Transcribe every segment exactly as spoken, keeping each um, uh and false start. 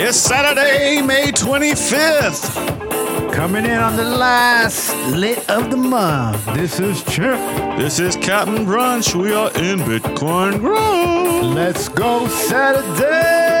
It's Saturday, May twenty-fifth. Coming in on the last lit of the month. This is Chip. This is Captain Brunch. We are in Bitcoin Grove. Let's go Saturday.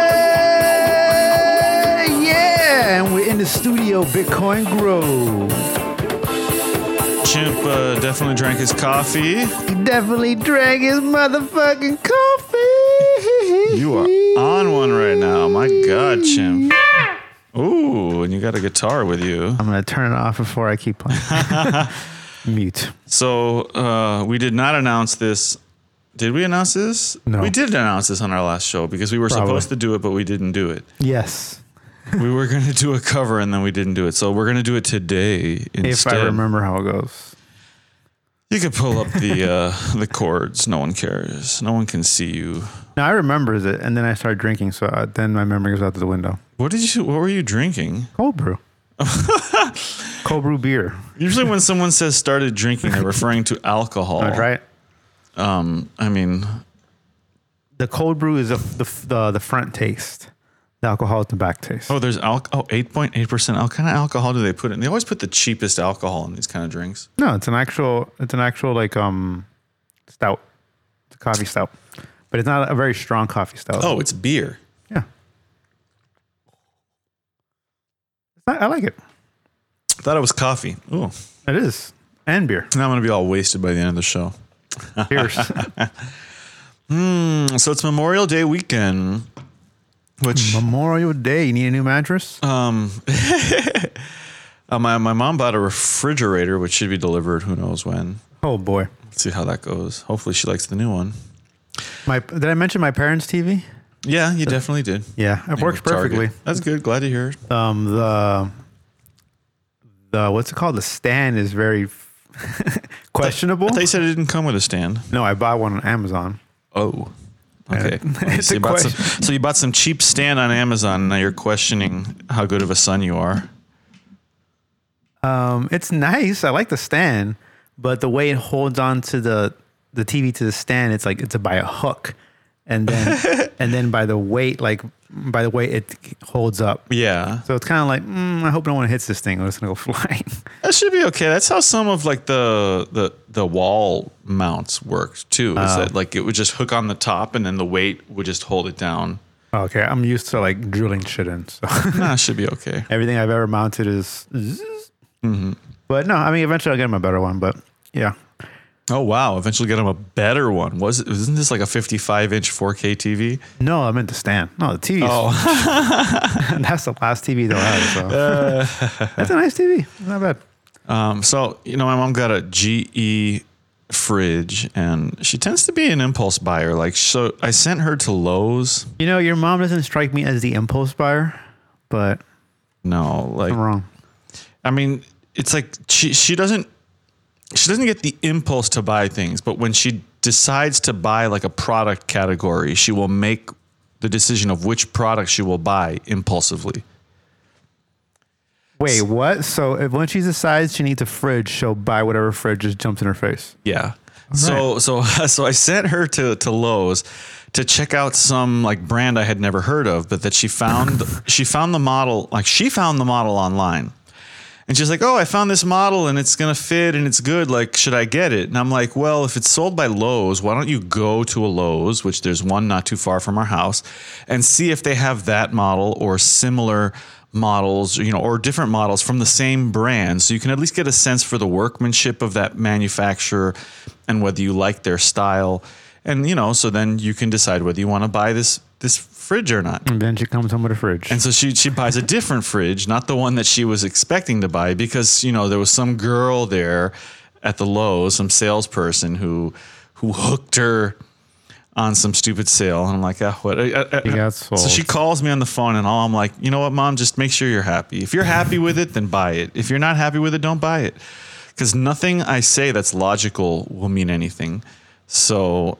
Yeah, and we're in the studio, Bitcoin Grove. Chimp uh, definitely drank his coffee. He definitely drank his motherfucking coffee. You are on one right now. My God, Chimp. Ooh, and you got a guitar with you. I'm going to turn it off before I keep playing. Mute. So uh, we did not announce this. Did we announce this? No. We did announce this on our last show because we were Probably. supposed to do it, but we didn't do it. Yes. We were going to do a cover and then we didn't do it. So we're going to do it today instead. If I remember how it goes. You could pull up the uh, the chords. No one cares. No one can see you. No, I remember it, and then I started drinking, so uh, then my memory goes out the window. What did you? What were you drinking? Cold brew. Cold brew beer. Usually, when someone says started drinking, they're referring to alcohol. Want to try it? Um, I mean, the cold brew is a, the the the front taste. The alcohol is the back taste. oh, there's alcohol. Oh, eight point eight percent. What kind of alcohol do they put in? They always put the cheapest alcohol in these kind of drinks. No, it's an actual. It's an actual like um, stout. It's a coffee stout, but it's not a very strong coffee stout. Oh, it's beer. Yeah. It's not, I like it. I thought it was coffee. Ooh. It is, and beer. Now I'm gonna be all wasted by the end of the show. Cheers. Hmm. So it's Memorial Day weekend. Which Memorial Day. You need a new mattress? um, uh, my my mom bought a refrigerator, which should be delivered. Who knows when? Oh boy. Let's see how that goes. Hopefully, she likes the new one. My did I mention my parents' T V? Yeah, you definitely did. Yeah, it works Target. perfectly. That's good. Glad to hear it. Um, the the what's it called? The stand is very questionable. I thought you said it didn't come with a stand. No, I bought one on Amazon. Oh, okay. It's so, a you bought some, question. so you bought some cheap stand on Amazon. And now you're questioning how good of a son you are. Um, it's nice. I like the stand, but the way it holds on to the the T V to the stand, it's like it's by a hook, and then and then by the weight, like by the way it holds up. Yeah, So it's kind of like mm, I hope no one hits this thing or it's gonna go flying. that should be okay. That's how some of like the the the wall mounts work too. Is Oh. that like it would just hook on the top and then the weight would just hold it down. Okay, I'm used to like drilling shit in, so Nah, it should be okay. everything I've ever mounted is. zzz. Mm-hmm. But no, I mean eventually I'll get him a better one. But yeah, Oh wow! Eventually get him a better one. Was it? Isn't this like a fifty-five inch four K T V? no, I meant the stand. No, the T V. Oh, That's the last T V they'll have. So that's a nice T V. Not bad. um, so you know, my mom got a G E fridge, and she tends to be an impulse buyer. Like, so I sent her to Lowe's. You know, your mom doesn't strike me as the impulse buyer, but No, like I'm wrong. I mean, it's like she she doesn't she doesn't get the impulse to buy things, but when she decides to buy like a product category, she will make the decision of which product she will buy impulsively. Wait, what? So if when she decides she needs a fridge, she'll buy whatever fridge just jumps in her face. Yeah. So so so I sent her to to Lowe's to check out some like brand I had never heard of, but that she found she found the model like she found the model online. And she's like, "Oh, I found this model and it's going to fit and it's good. Like, should I get it?" And I'm like, "Well, if it's sold by Lowe's, why don't you go to a Lowe's, which there's one not too far from our house, and see if they have that model or similar models, you know, or different models from the same brand, so you can at least get a sense for the workmanship of that manufacturer and whether you like their style. And, you know, so then you can decide whether you want to buy this this fridge or not." And then she comes home with a fridge. And so she she buys a different fridge, not the one that she was expecting to buy, because, you know, there was some girl there at the Lowe's, some salesperson who who hooked her on some stupid sale. And I'm like, ah, what? I, I, You got so sold. she calls me on the phone and all I'm like, you know what, Mom, just make sure you're happy. If you're happy with it, then buy it. If you're not happy with it, don't buy it. Because nothing I say that's logical will mean anything. So...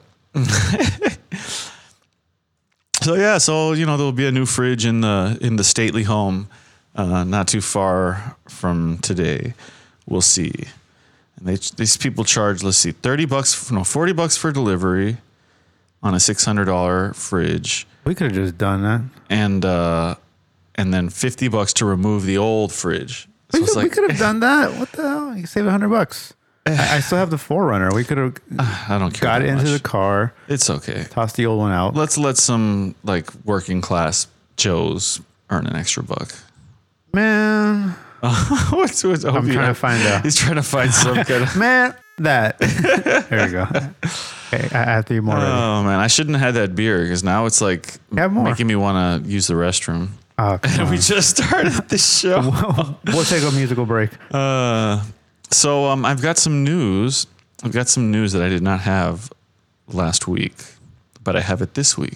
So yeah, so you know there'll be a new fridge in the in the stately home, uh, not too far from today. We'll see. And they these people charge, let's see, thirty bucks, no, forty bucks for delivery on a six hundred dollar fridge, we could have just done that. and uh, and then fifty bucks to remove the old fridge. So We it's could, we like, could have done that. What the hell? You save a hundred bucks. I, I still have the Forerunner. We could have I don't care. got that it into much. the car, It's okay. tossed the old one out. Let's let some like working class Joes earn an extra buck. Man, what's, what's, I hope I'm you trying to have- find out. He's trying to find some kind of. Man, that. There we go. Okay, I have to be more ready. Oh man, I shouldn't have had that beer because now it's like Have more. making me want to use the restroom. Oh, come And we on. just started the show. We'll take a musical break. Uh, so um, I've got some news. I've got some news that I did not have last week, but I have it this week.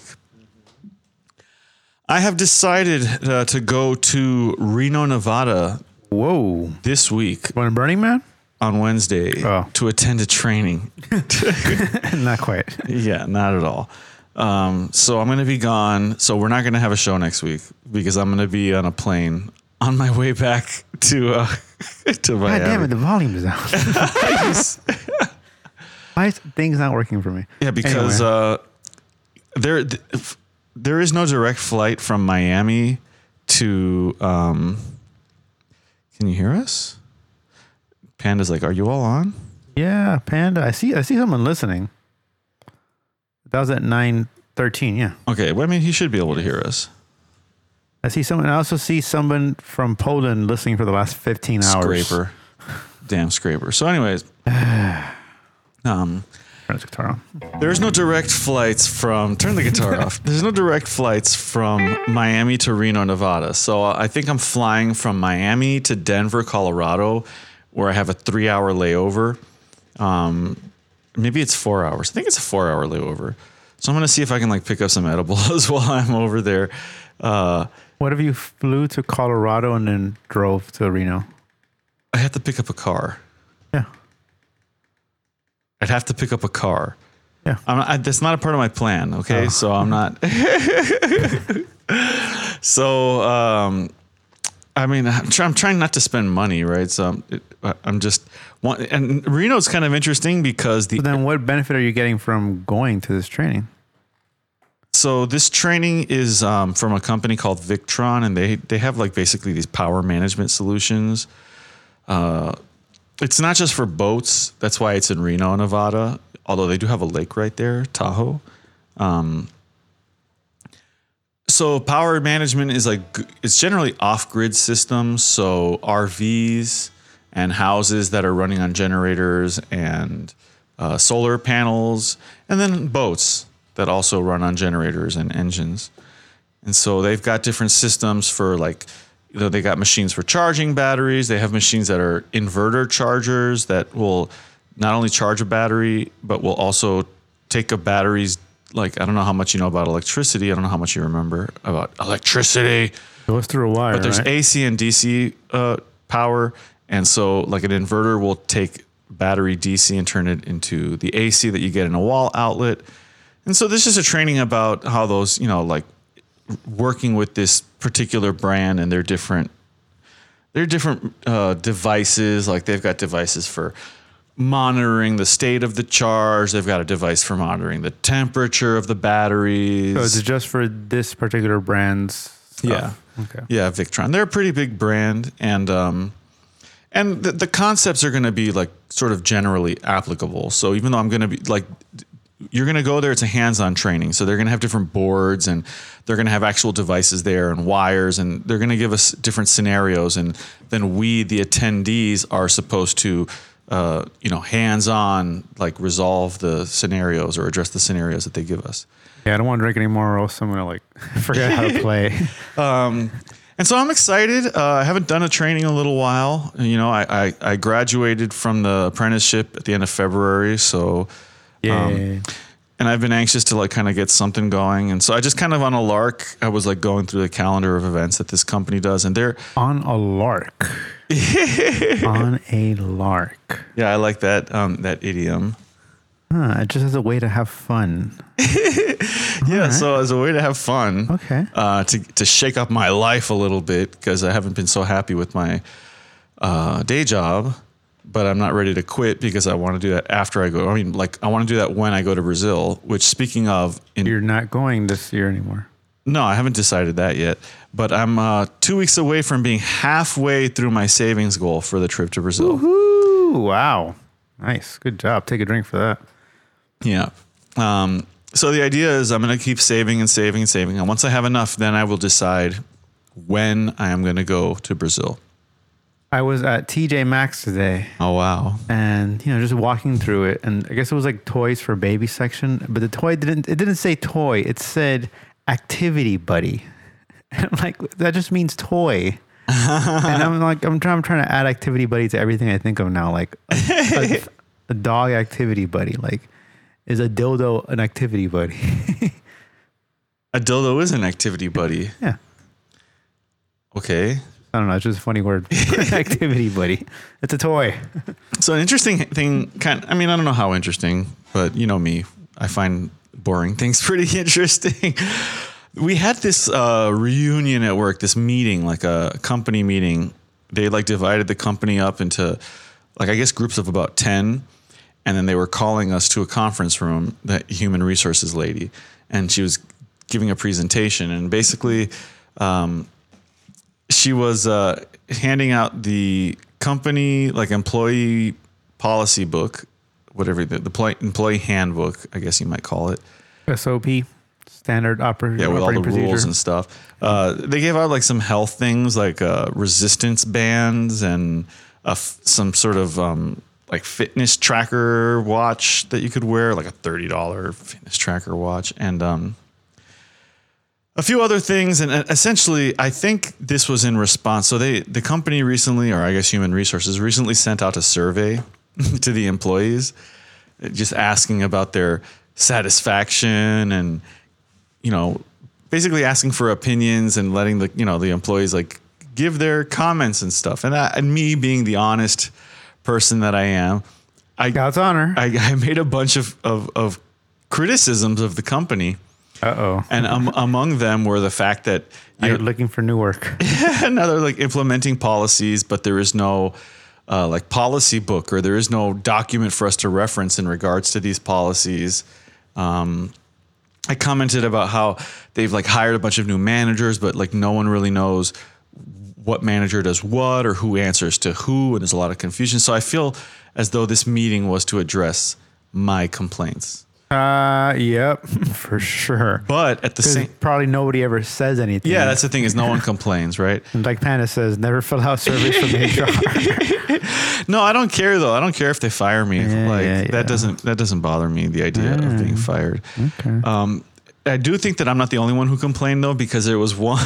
I have decided uh, to go to Reno, Nevada Whoa. this week Want a Burning Man? on Wednesday Oh. to attend a training. Not quite. Yeah, not at all. Um, so I'm going to be gone. So we're not going to have a show next week because I'm going to be on a plane on my way back to uh, to God Miami. damn it, the volume is out. Why is things not working for me? Yeah, because Anyway. uh, there th- there is no direct flight from Miami to. Um, can you hear us? Panda's like, "Are you all on?" Yeah, Panda. I see I see someone listening. That was at nine thirteen, yeah. Okay, well, I mean, he should be able to hear us. I see someone I also see someone from Poland listening for the last fifteen hours. Scraper, damn scraper. So, anyways, um. Turn his guitar on. There's no direct flights from, turn the guitar off. There's no direct flights from Miami to Reno, Nevada. So I think I'm flying from Miami to Denver, Colorado, where I have a three hour layover. Um, maybe it's four hours. I think it's a four hour layover. So I'm going to see if I can like pick up some edibles while I'm over there. Uh, What if you flew to Colorado and then drove to Reno? I have to pick up a car. Yeah. I'd have to pick up a car. Yeah. I'm not, I, that's not a part of my plan. Okay. Oh. So I'm not. so, um, I mean, I'm, try, I'm trying not to spend money, right? So I'm, it, I'm just, want, and Reno's kind of interesting because the, So then what benefit are you getting from going to this training? so this training is um, from a company called Victron, and they, they have like basically these power management solutions. Uh, It's not just for boats. That's why it's in Reno, Nevada. Although they do have a lake right there, Tahoe. Um, so power management is like, it's generally off-grid systems. So R Vs and houses that are running on generators and uh, solar panels, and then boats that also run on generators and engines. And so they've got different systems for like, you know, they got machines for charging batteries. They have machines that are inverter chargers that will not only charge a battery, but will also take a battery's, like, I don't know how much you know about electricity. I don't know how much you remember about electricity. Goes through a wire, But there's right? A C and D C uh, power. And so like an inverter will take battery D C and turn it into the A C that you get in a wall outlet. And so this is a training about how those, you know, like working with this particular brand and their different, their different uh, devices. Like they've got devices for monitoring the state of the charge. They've got a device for monitoring the temperature of the batteries. So it's just for this particular brand's stuff. Yeah. Okay. Yeah, Victron. They're a pretty big brand, and um, and the, the concepts are going to be like sort of generally applicable. So even though I'm going to be like, you're going to go there, it's a hands-on training. So they're going to have different boards, and they're going to have actual devices there and wires, and they're going to give us different scenarios, and then we, the attendees, are supposed to, uh, you know, hands-on like resolve the scenarios or address the scenarios that they give us. Yeah, I don't want to drink anymore, or else I'm gonna like forget how to play. Um, and so I'm excited. Uh, I haven't done a training in a little while. You know, I, I, I graduated from the apprenticeship at the end of February. So, Yeah. um, and I've been anxious to like kind of get something going. And so I just kind of on a lark, I was like going through the calendar of events that this company does. And they're, On a lark. On a lark. yeah, I like that, um, that idiom. Huh, it just as a way to have fun. Yeah. right. So as a way to have fun, Okay. uh, to, to shake up my life a little bit, because I haven't been so happy with my, uh, day job. But I'm not ready to quit because I want to do that after I go. I mean, like I want to do that when I go to Brazil, which speaking of, in, You're not going this year anymore. No, I haven't decided that yet. But I'm uh, two weeks away from being halfway through my savings goal for the trip to Brazil. Woohoo! Wow. Nice. Good job. Take a drink for that. Yeah. Um, so the idea is I'm going to keep saving and saving and saving. And once I have enough, then I will decide when I am going to go to Brazil. I was at T J Maxx today. Oh, wow. And, you know, just walking through it. And I guess it was like toys for baby section. But the toy didn't, it didn't say toy. It said activity buddy. And I'm like, that just means toy. And I'm like, I'm trying, I'm trying to add activity buddy to everything I think of now. Like a, a, a dog activity buddy. Like, is a dildo an activity buddy? A dildo is an activity buddy. Yeah. Okay. I don't know. It's just a funny word. Activity buddy. It's a toy. So an interesting thing, kind I mean, I don't know how interesting, but you know me, I find boring things pretty interesting. We had this uh, reunion at work, this meeting, like a company meeting. They like divided the company up into, like, I guess groups of about ten. And then they were calling us to a conference room, that human resources lady, and she was giving a presentation. And basically, um, she was uh, handing out the company, like, employee policy book, whatever, the, the employee, employee handbook, I guess you might call it. S O P, standard oper- yeah, with all the procedure. rules and stuff. Uh, they gave out like some health things, like uh, resistance bands and uh, f- some sort of um, like fitness tracker watch that you could wear, like a thirty dollars fitness tracker watch, and um, a few other things. And essentially, I think this was in response. So they, the company recently, or I guess Human Resources recently sent out a survey to the employees, just asking about their satisfaction and, you know, basically asking for opinions and letting the, you know, the employees like give their comments and stuff. And, I, and me being the honest person that I am, I, God's honor. I, I made a bunch of, of, of criticisms of the company. Uh-oh. And um, among them were the fact that you You're know, looking for new work. Another like implementing policies, but there is no uh, like policy book, or there is no document for us to reference in regards to these policies. Um, I commented about how they've like hired a bunch of new managers, but like no one really knows what manager does what or who answers to who, and there's a lot of confusion. So I feel as though this meeting was to address my complaints. Uh, yep, for sure. But at the same, probably nobody ever says anything. Yeah, that's the thing, is no one complains, right? And like Panda says, never fill out surveys from H R. No, I don't care though. I don't care if they fire me. Yeah, like yeah, yeah. that doesn't that doesn't bother me. The idea yeah. of being fired. Okay. Um, I do think that I'm not the only one who complained though, because there was one,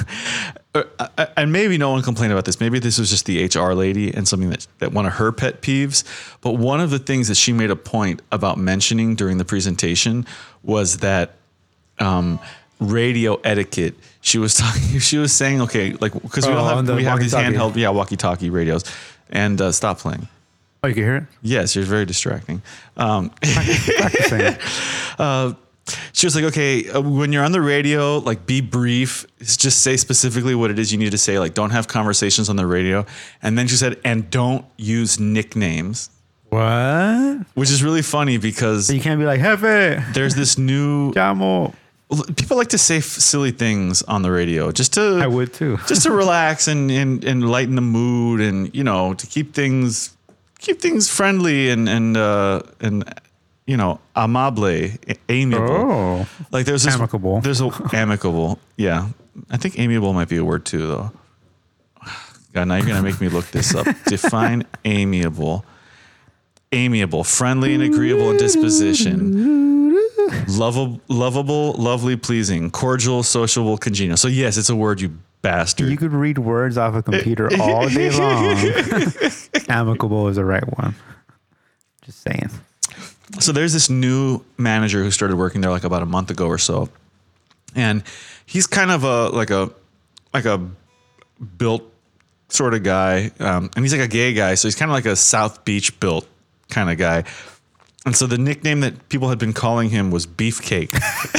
and maybe no one complained about this. Maybe this was just the H R lady and something that, that one of her pet peeves. But one of the things that she made a point about mentioning during the presentation was that um, radio etiquette. She was talking. She was saying, okay, like because we oh, all have the we have these walkie-talkie. handheld, yeah, walkie-talkie radios, and uh, stop playing. Oh, you can hear it? Yes, you're very distracting. Um, Practicing. uh, She was like, okay, uh, when you're on the radio, like be brief, just say specifically what it is you need to say. Like don't have conversations on the radio. And then she said, and don't use nicknames. What? Which is really funny because So you can't be like, Jefe. there's this new, Chamo. people like to say f- silly things on the radio just to, I would too. just to relax and, and, and lighten the mood and, you know, to keep things, keep things friendly and, and, uh, and, you know, amable, amiable. Oh, like there's this, amicable. There's a amicable. Yeah. I think amiable might be a word too though. God, now you're going to make me look this up. Define amiable. Amiable, friendly and agreeable in disposition. Lovable, lovable, lovely, pleasing, cordial, sociable, congenial. So yes, it's a word, you bastard. You could read words off a computer all day long. Amicable is the right one. Just saying. So there's this new manager who started working there like about a month ago or so. And he's kind of a, like a, like a built sort of guy. Um, and he's like a gay guy. So he's kind of like a South Beach built kind of guy. And so the nickname that people had been calling him was Beefcake.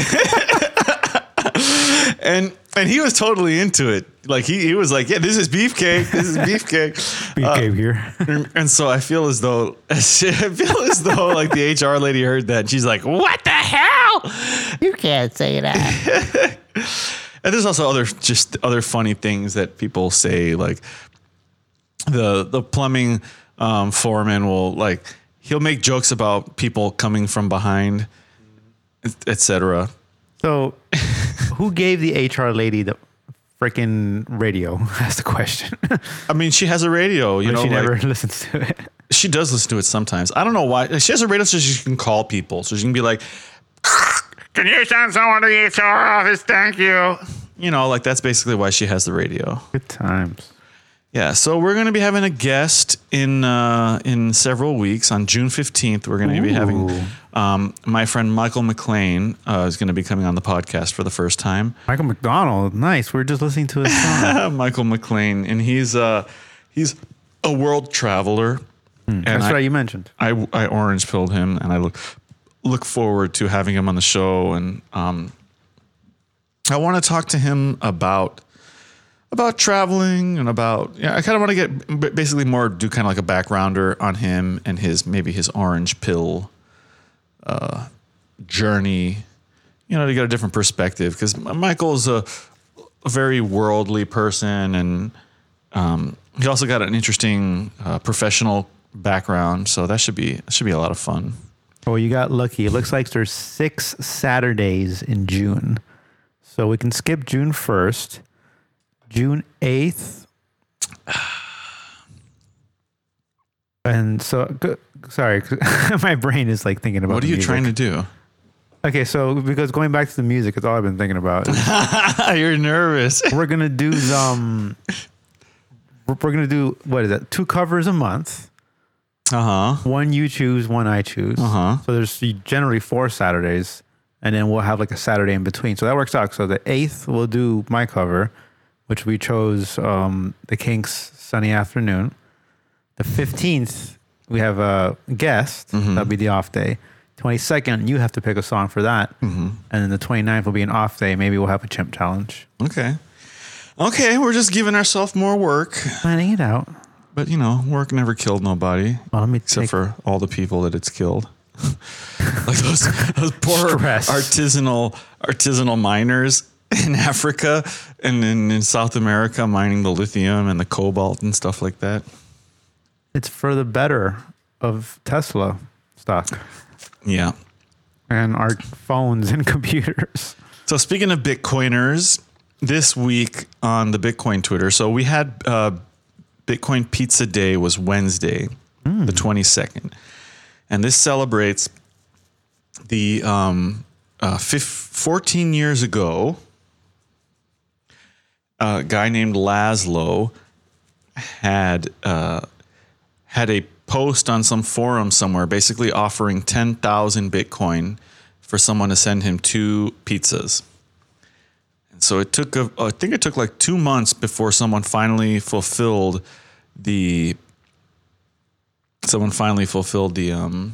and, and he was totally into it. Like he, he was like, yeah, this is Beefcake. This is Beefcake. Beefcake uh, here. and, and so I feel as though, I feel as though like the H R lady heard that. And she's like, what the hell? You can't say that. And there's also other just other funny things that people say, like the the plumbing um, foreman will like he'll make jokes about people coming from behind, et cetera. So, who gave the H R lady the freaking radio? That's the question. I mean, she has a radio. You But know, she never like, listens to it. she does listen to it sometimes. I don't know why. She has a radio so she can call people, so she can be like, "Can you send someone to the H R office? Thank you." You know, like that's basically why she has the radio. Good times. Yeah, so we're going to be having a guest in uh, in several weeks. On June fifteenth, we're going to be having um, my friend Michael McLean uh, is going to be coming on the podcast for the first time. Michael McDonald, nice. We were just listening to his song. Michael McLean, and he's uh, he's a world traveler. Mm, and that's I, right, you mentioned. I, I orange pilled him, and I look look forward to having him on the show. And um, I want to talk to him about about traveling and about, yeah, I kind of want to get basically more, do kind of like a backgrounder on him and his, maybe his orange pill uh, journey, you know, to get a different perspective. Because Michael's a, a very worldly person, and um, he also got an interesting uh, professional background. So that should be, that should be a lot of fun. Oh, you got lucky. It looks like there's six Saturdays in June. So we can skip June first. June eighth. And so, go, sorry, my brain is like thinking about What are you music. trying to do? Okay, so because going back to the music, it's all I've been thinking about. You're nervous. We're going to do some, we're going to do, what is that? Two covers a month. Uh-huh. One you choose, one I choose. Uh-huh. So there's generally four Saturdays, and then we'll have like a Saturday in between. So that works out. So the eighth, we'll do my cover, which we chose um, the Kinks' Sunny Afternoon. The fifteenth, we have a guest. Mm-hmm. That'll be the off day. twenty-second, you have to pick a song for that. Mm-hmm. And then the twenty-ninth will be an off day. Maybe we'll have a chimp challenge. Okay. Okay, we're just giving ourselves more work. Planning it out. But, you know, work never killed nobody. Well, let me except take, for all the people that it's killed. Like those, those poor Stress. artisanal artisanal miners in Africa and in, in South America mining the lithium and the cobalt and stuff like that. It's for the better of Tesla stock Yeah. and our phones and computers. So speaking of Bitcoiners, this week on the Bitcoin Twitter, so we had uh, Bitcoin Pizza Day was Wednesday, mm. the twenty-second. And this celebrates the um, uh, fourteen years ago, a guy named Laszlo had uh, had a post on some forum somewhere basically offering ten thousand Bitcoin for someone to send him two pizzas. And so it took, a, I think it took like two months before someone finally fulfilled the, someone finally fulfilled the, um,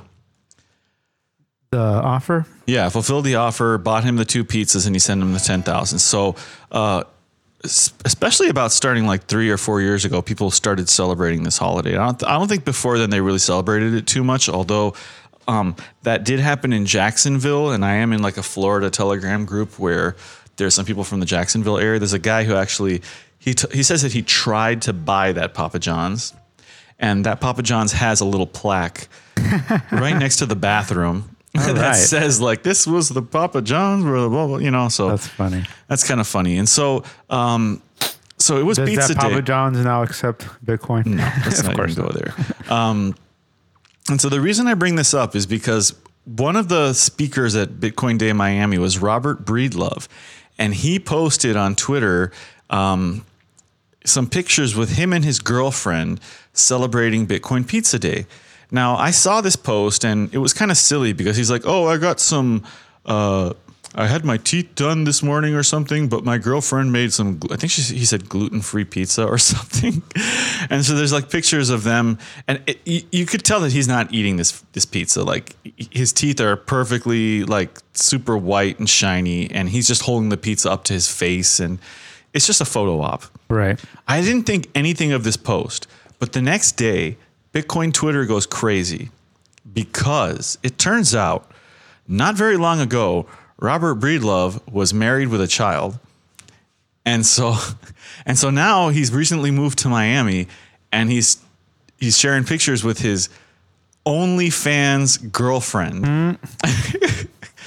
The offer? yeah, fulfilled the offer, bought him the two pizzas, and he sent him the ten thousand. So, uh, especially about starting like three or four years ago, people started celebrating this holiday. I don't, I don't think before then they really celebrated it too much, although um, that did happen in Jacksonville. And I am in like a Florida Telegram group where there's some people from the Jacksonville area. There's a guy who actually, he, t- he says that he tried to buy that Papa John's, and that Papa John's has a little plaque right next to the bathroom. that right. says like, this was the Papa John's, blah, blah, blah, you know, so That's funny. that's kind of funny. And so, um, so it was Does Pizza that Papa Day. John's now accept Bitcoin? No, let's Of not course even go there. Um, and so the reason I bring this up is because one of the speakers at Bitcoin Day Miami was Robert Breedlove, and he posted on Twitter um, some pictures with him and his girlfriend celebrating Bitcoin Pizza Day. Now, I saw this post, and it was kind of silly because he's like, oh, I got some, uh, I had my teeth done this morning or something, but my girlfriend made some, I think she, he said gluten-free pizza or something. And so there's like pictures of them, and it, you, you could tell that he's not eating this this pizza. Like his teeth are perfectly like super white and shiny, and he's just holding the pizza up to his face, and it's just a photo op. Right. I didn't think anything of this post, but the next day, Bitcoin Twitter goes crazy because it turns out not very long ago, Robert Breedlove was married with a child, And so, and so now he's recently moved to Miami, and he's he's sharing pictures with his OnlyFans girlfriend. Mm.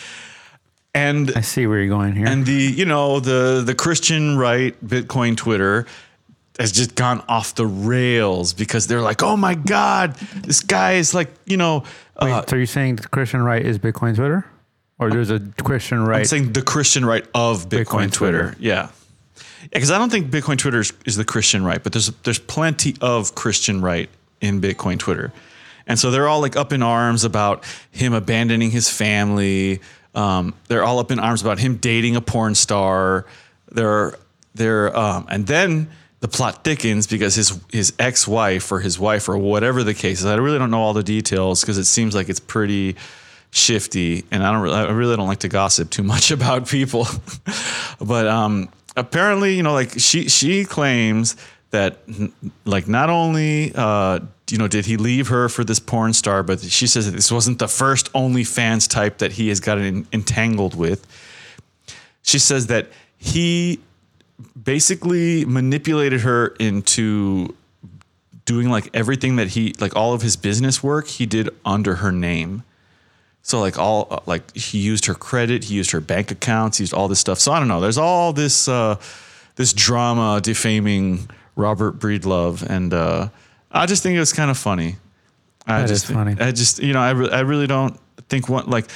And I see where you're going here. And the you know the the Christian right Bitcoin Twitter has just gone off the rails because they're like, oh my God, this guy is like, you know. Wait, uh, so you're saying the Christian right is Bitcoin Twitter? Or there's a Christian right? I'm saying the Christian right of Bitcoin, Bitcoin Twitter. Twitter. Yeah. Because I don't think Bitcoin Twitter is, is the Christian right, but there's there's plenty of Christian right in Bitcoin Twitter. And so they're all like up in arms about him abandoning his family. Um, they're all up in arms about him dating a porn star. They're they're um, and then the plot thickens because his his ex-wife or his wife or whatever the case is. I really don't know all the details because it seems like it's pretty shifty, and I don't really, I really don't like to gossip too much about people. But um, apparently, you know, like she she claims that like not only uh, you know did he leave her for this porn star, but she says that this wasn't the first OnlyFans type that he has gotten entangled with. She says that he basically manipulated her into doing like everything that he like all of his business work he did under her name. So like all like he used her credit, he used her bank accounts, he used all this stuff. So I don't know. There's all this uh, this drama defaming Robert Breedlove, and uh, I just think it was kind of funny. I That just is funny. I just you know I re- I really don't think one like.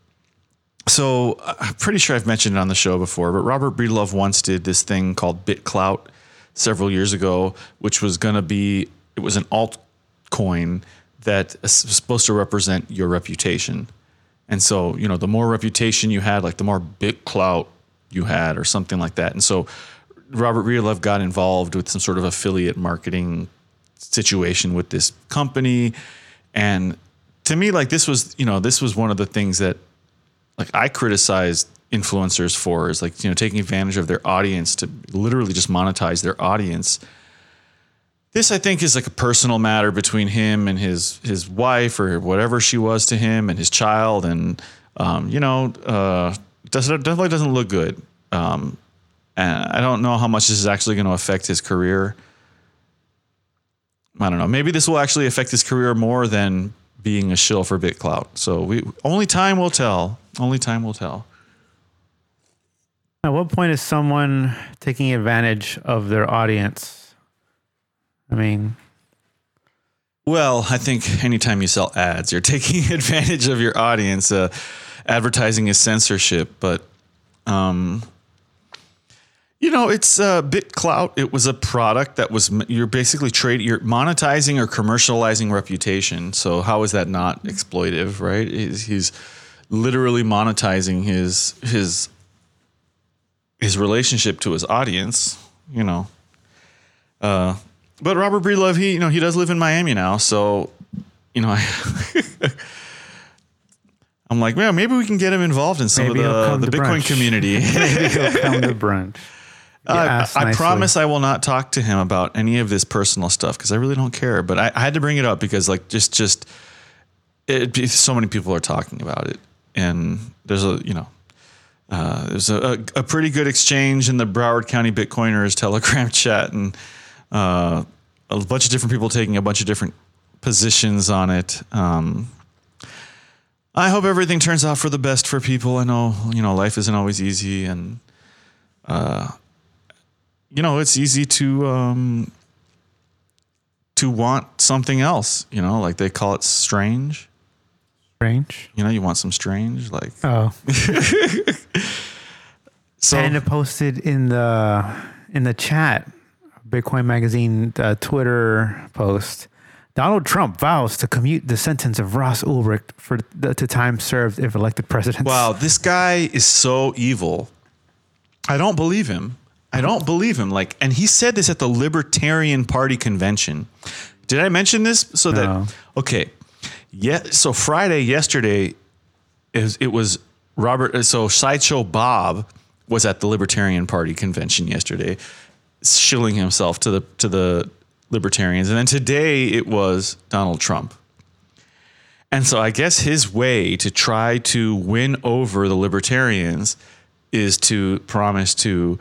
So I'm pretty sure I've mentioned it on the show before, but Robert Breedlove once did this thing called BitClout several years ago, which was going to be it was an altcoin that is supposed to represent your reputation. And so, you know, the more reputation you had, like the more BitClout you had or something like that. And so Robert Breedlove got involved with some sort of affiliate marketing situation with this company. And to me, like this was, you know, this was one of the things that like I criticized influencers for is like, you know, taking advantage of their audience to literally just monetize their audience. This, I think, is like a personal matter between him and his his wife or whatever she was to him and his child. And, um, you know, uh, doesn't, definitely doesn't look good. Um, and I don't know how much this is actually going to affect his career. I don't know. Maybe this will actually affect his career more than being a shill for BitClout. So we only time will tell. Only time will tell. At what point is someone taking advantage of their audience? I mean, well, I think anytime you sell ads, you're taking advantage of your audience. Uh, advertising is censorship, but um, you know, it's uh, BitClout. It was a product that was you're basically trade you're monetizing or commercializing reputation. So how is that not exploitive, right? He's, he's literally monetizing his his his relationship to his audience. You know, uh, but Robert Breedlove, he you know he does live in Miami now, so you know I. I'm like, man, maybe we can get him involved in some Maybe of the, the Bitcoin brunch. community. Maybe he'll come to brunch. Uh, I promise I will not talk to him about any of this personal stuff because I really don't care. But I, I had to bring it up because, like, just just it, so many people are talking about it, and there's a you know uh, there's a, a, a pretty good exchange in the Broward County Bitcoiners Telegram chat, and uh, a bunch of different people taking a bunch of different positions on it. Um, I hope everything turns out for the best for people. I know, you know, life isn't always easy, and, uh, you know, it's easy to, um, to want something else, you know, like they call it strange. Strange. You know, you want some strange, like, Oh. so And it posted in the, in the chat, Bitcoin Magazine uh, Twitter post, Donald Trump vows to commute the sentence of Ross Ulbricht for the, to time served if elected president. wow, this guy is so evil. I don't believe him. I don't believe him. Like, and he said this at the Libertarian Party convention. Did I mention this? So No. that, okay. Yeah. So Friday, yesterday, it was, it was Robert. So Sideshow Bob was at the Libertarian Party convention yesterday, shilling himself to the, to the, Libertarians. And then today it was Donald Trump. And so I guess his way to try to win over the Libertarians is to promise to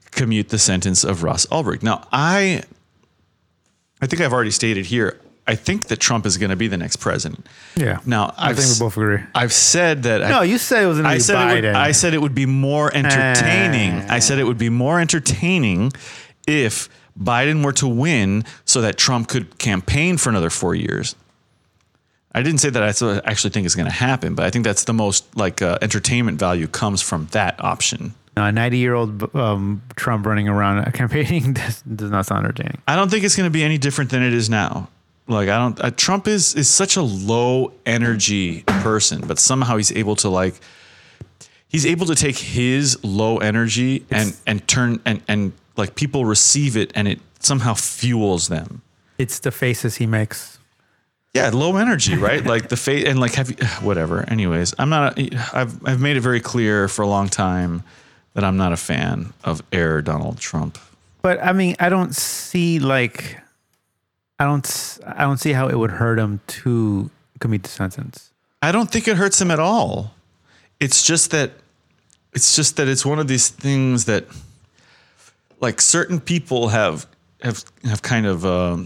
commute the sentence of Ross Ulbricht. Now, I, I think I've already stated here, I think that Trump is going to be the next president. Yeah. Now, I I've, think we both agree. I've said that. No, I, you said it was going to I be said Biden. It would, I said it would be more entertaining. Uh. I said it would be more entertaining if Biden were to win so that Trump could campaign for another four years. I didn't say that I actually think it's going to happen, but I think that's the most like uh, entertainment value comes from that option. No, a ninety-year-old um, Trump running around campaigning does, does not sound entertaining. I don't think it's going to be any different than it is now. Like I don't. Uh, Trump is is such a low energy person, but somehow he's able to like. He's able to take his low energy and and turn and and like people receive it and it somehow fuels them. It's the faces he makes. Yeah, low energy, right? Like the face and like have you, whatever. Anyways, I'm not. A, I've I've made it very clear for a long time that I'm not a fan of Air Donald Trump. But I mean, I don't see like, I don't I don't see how it would hurt him to commit the sentence. I don't think it hurts him at all. It's just that, it's just that it's one of these things that, like certain people have have have kind of. Um,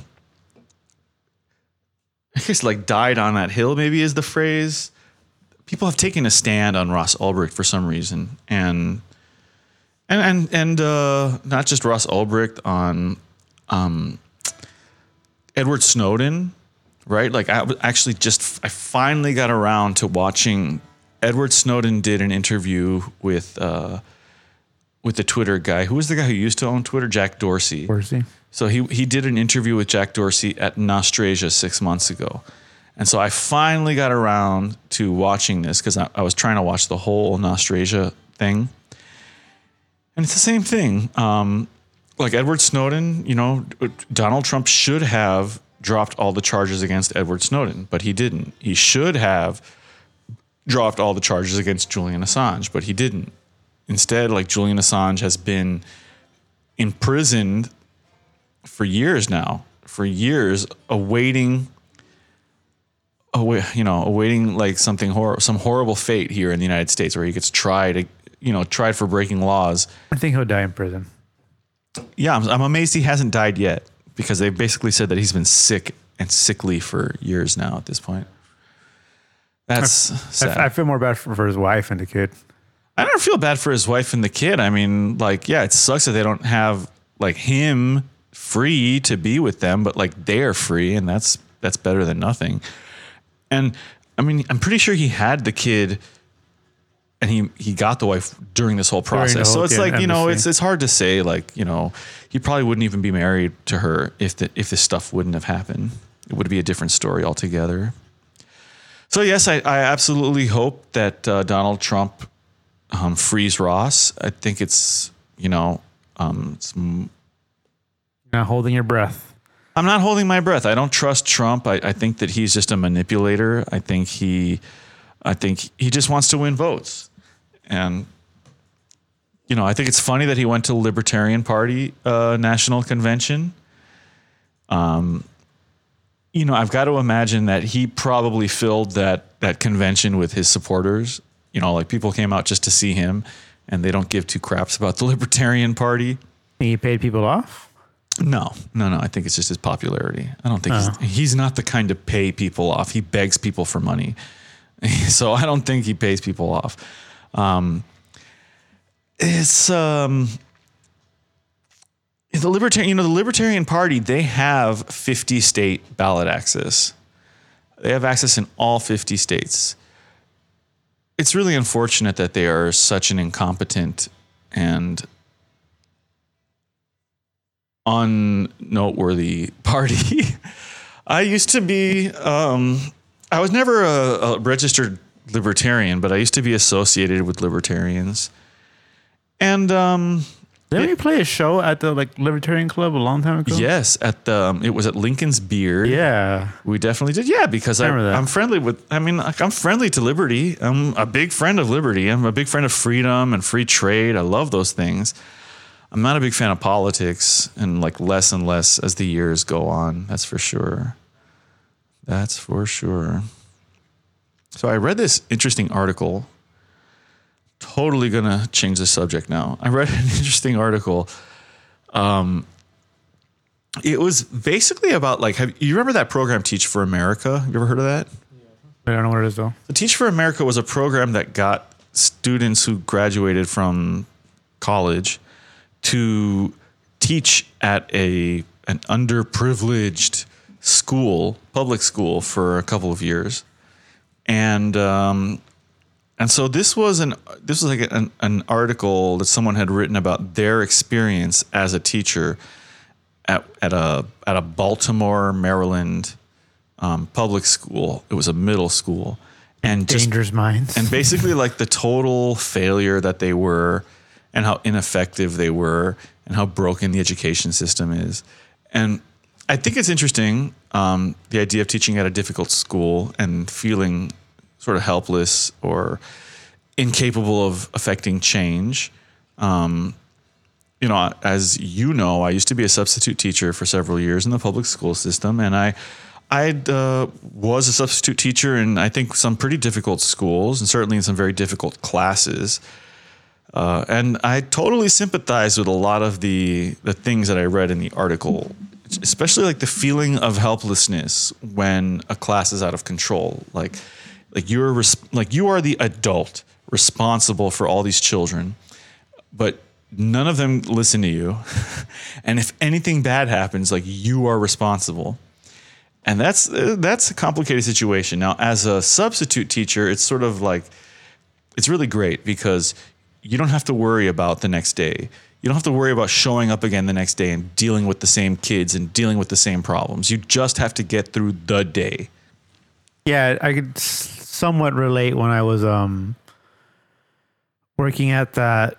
I guess like died on that hill maybe is the phrase. People have taken a stand on Ross Ulbricht for some reason. And and and, and uh, not just Ross Ulbricht, on um, Edward Snowden, right? Like I actually just, I finally got around to watching, Edward Snowden did an interview with uh, with the Twitter guy. Who was the guy who used to own Twitter? Jack Dorsey. Dorsey. So he he did an interview with Jack Dorsey at Nostrasia six months ago. And so I finally got around to watching this because I, I was trying to watch the whole Nostrasia thing. And it's the same thing. Um, like Edward Snowden, you know, Donald Trump should have dropped all the charges against Edward Snowden, but he didn't. He should have dropped all the charges against Julian Assange, but he didn't. Instead, like Julian Assange has been imprisoned for years now, for years, awaiting, await, you know, awaiting like something hor- some horrible fate here in the United States, where he gets tried, you know, tried for breaking laws. I think he'll die in prison. Yeah, I'm, I'm amazed he hasn't died yet, because they basically said that he's been sick and sickly for years now at this point. That's I, sad. I, I feel more bad for, for his wife and the kid. I don't feel bad for his wife and the kid. I mean, like, yeah, it sucks that they don't have like him free to be with them, but like they're free, and that's that's better than nothing. And I mean, I'm pretty sure he had the kid, and he he got the wife during this whole process. whole So it's kid like, you know, embassy. it's it's hard to say, like, you know, he probably wouldn't even be married to her if the if this stuff wouldn't have happened. It would be a different story altogether. So yes, I, I absolutely hope that uh, Donald Trump um, frees Ross. I think it's, you know, um, it's, Not holding your breath. I'm not holding my breath. I don't trust Trump. I, I think that he's just a manipulator. I think he, I think he just wants to win votes. And, you know, I think it's funny that he went to the Libertarian Party uh, National Convention. Um, you know, I've got to imagine that he probably filled that that convention with his supporters. You know, like people came out just to see him, and they don't give two craps about the Libertarian Party. Think he paid people off? No, no, no. I think it's just his popularity. I don't think Oh. he's, he's not the kind to pay people off. He begs people for money. So I don't think he pays people off. Um, it's um, the libertarian, you know, the Libertarian Party, they have fifty state ballot access. They have access in all fifty states. It's really unfortunate that they are such an incompetent and unnoteworthy party. I used to be, um, I was never a, a registered libertarian, but I used to be associated with libertarians. And um, Didn't we play a show at the like Libertarian Club a long time ago? yes, at the, um, it was at Lincoln's Beard. Yeah. We definitely did. Yeah, because I, Remember that. I'm friendly with, I mean, like, I'm friendly to liberty. I'm a big friend of liberty. I'm a big friend of freedom and free trade. I love those things. I'm not a big fan of politics, and like less and less as the years go on. That's for sure. That's for sure. So I read this interesting article totally gonna change the subject now. I read an interesting article. Um, it was basically about like, have you remember that program Teach for America? You ever heard of that? I don't know what it is though. The Teach for America was a program that got students who graduated from college to teach at a an underprivileged school, public school, for a couple of years, and um, and so this was an this was like an, an article that someone had written about their experience as a teacher at at a at a Baltimore, Maryland um, public school. It was a middle school, and just, Dangerous Minds, and basically like the total failure that they were, and how ineffective they were, and how broken the education system is. And I think it's interesting, um, the idea of teaching at a difficult school and feeling sort of helpless or incapable of affecting change. Um, you know, as you know, I used to be a substitute teacher for several years in the public school system, and I I uh, was a substitute teacher in, I think, some pretty difficult schools, and certainly in some very difficult classes. Uh, and I totally sympathize with a lot of the the things that I read in the article, especially like the feeling of helplessness when a class is out of control. Like, like you're res- like you are the adult responsible for all these children, but none of them listen to you. And if anything bad happens, like you are responsible. And that's that's a complicated situation. Now, as a substitute teacher, it's sort of like it's really great because you don't have to worry about the next day. You don't have to worry about showing up again the next day and dealing with the same kids and dealing with the same problems. You just have to get through the day. Yeah, I could somewhat relate when I was um, working at that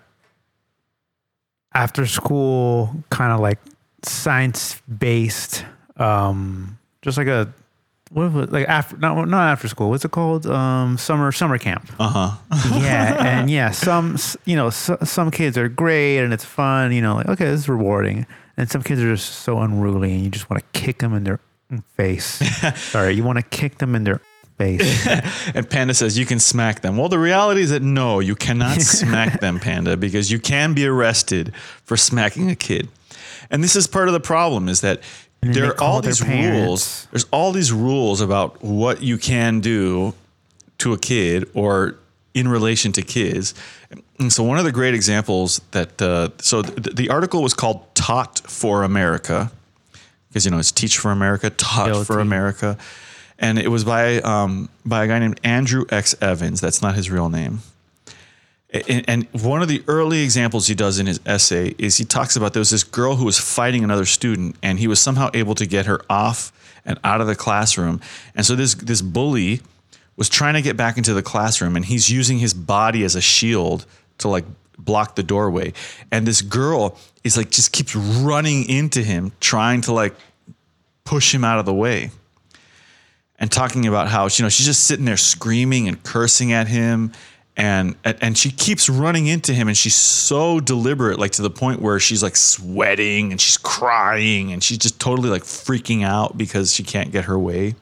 after school kind of like science based, um, just like a what was it? Like after not not after school. What's it called? Um, summer summer camp. Uh huh. Yeah, and yeah, some you know so, some kids are great and it's fun. You know, like okay, this is rewarding. And some kids are just so unruly, and you just want to kick them in their face. Sorry, you want to kick them in their face. And Panda says you can smack them. Well, the reality is that no, you cannot smack them, Panda, because you can be arrested for smacking a kid. And this is part of the problem: is that there are all these rules. There's all these rules about what you can do to a kid or in relation to kids. And so one of the great examples that, uh, so the, the article was called Taught for America, because, you know, it's Teach for America, Taught Guilty. for America. And it was by, um, by a guy named Andrew X. Evans. That's not his real name. And, and one of the early examples he does in his essay is he talks about there was this girl who was fighting another student, and he was somehow able to get her off and out of the classroom. And so this this bully was trying to get back into the classroom, and he's using his body as a shield to like block the doorway. And this girl is like just keeps running into him, trying to like push him out of the way. And talking about how, you know, she's just sitting there screaming and cursing at him. And and she keeps running into him, and she's so deliberate, like to the point where she's like sweating and she's crying and she's just totally like freaking out because she can't get her way.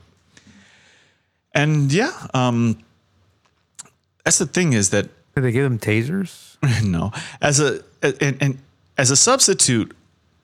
And yeah, um, that's the thing is that did they give them tasers? No, as a and, and as a substitute,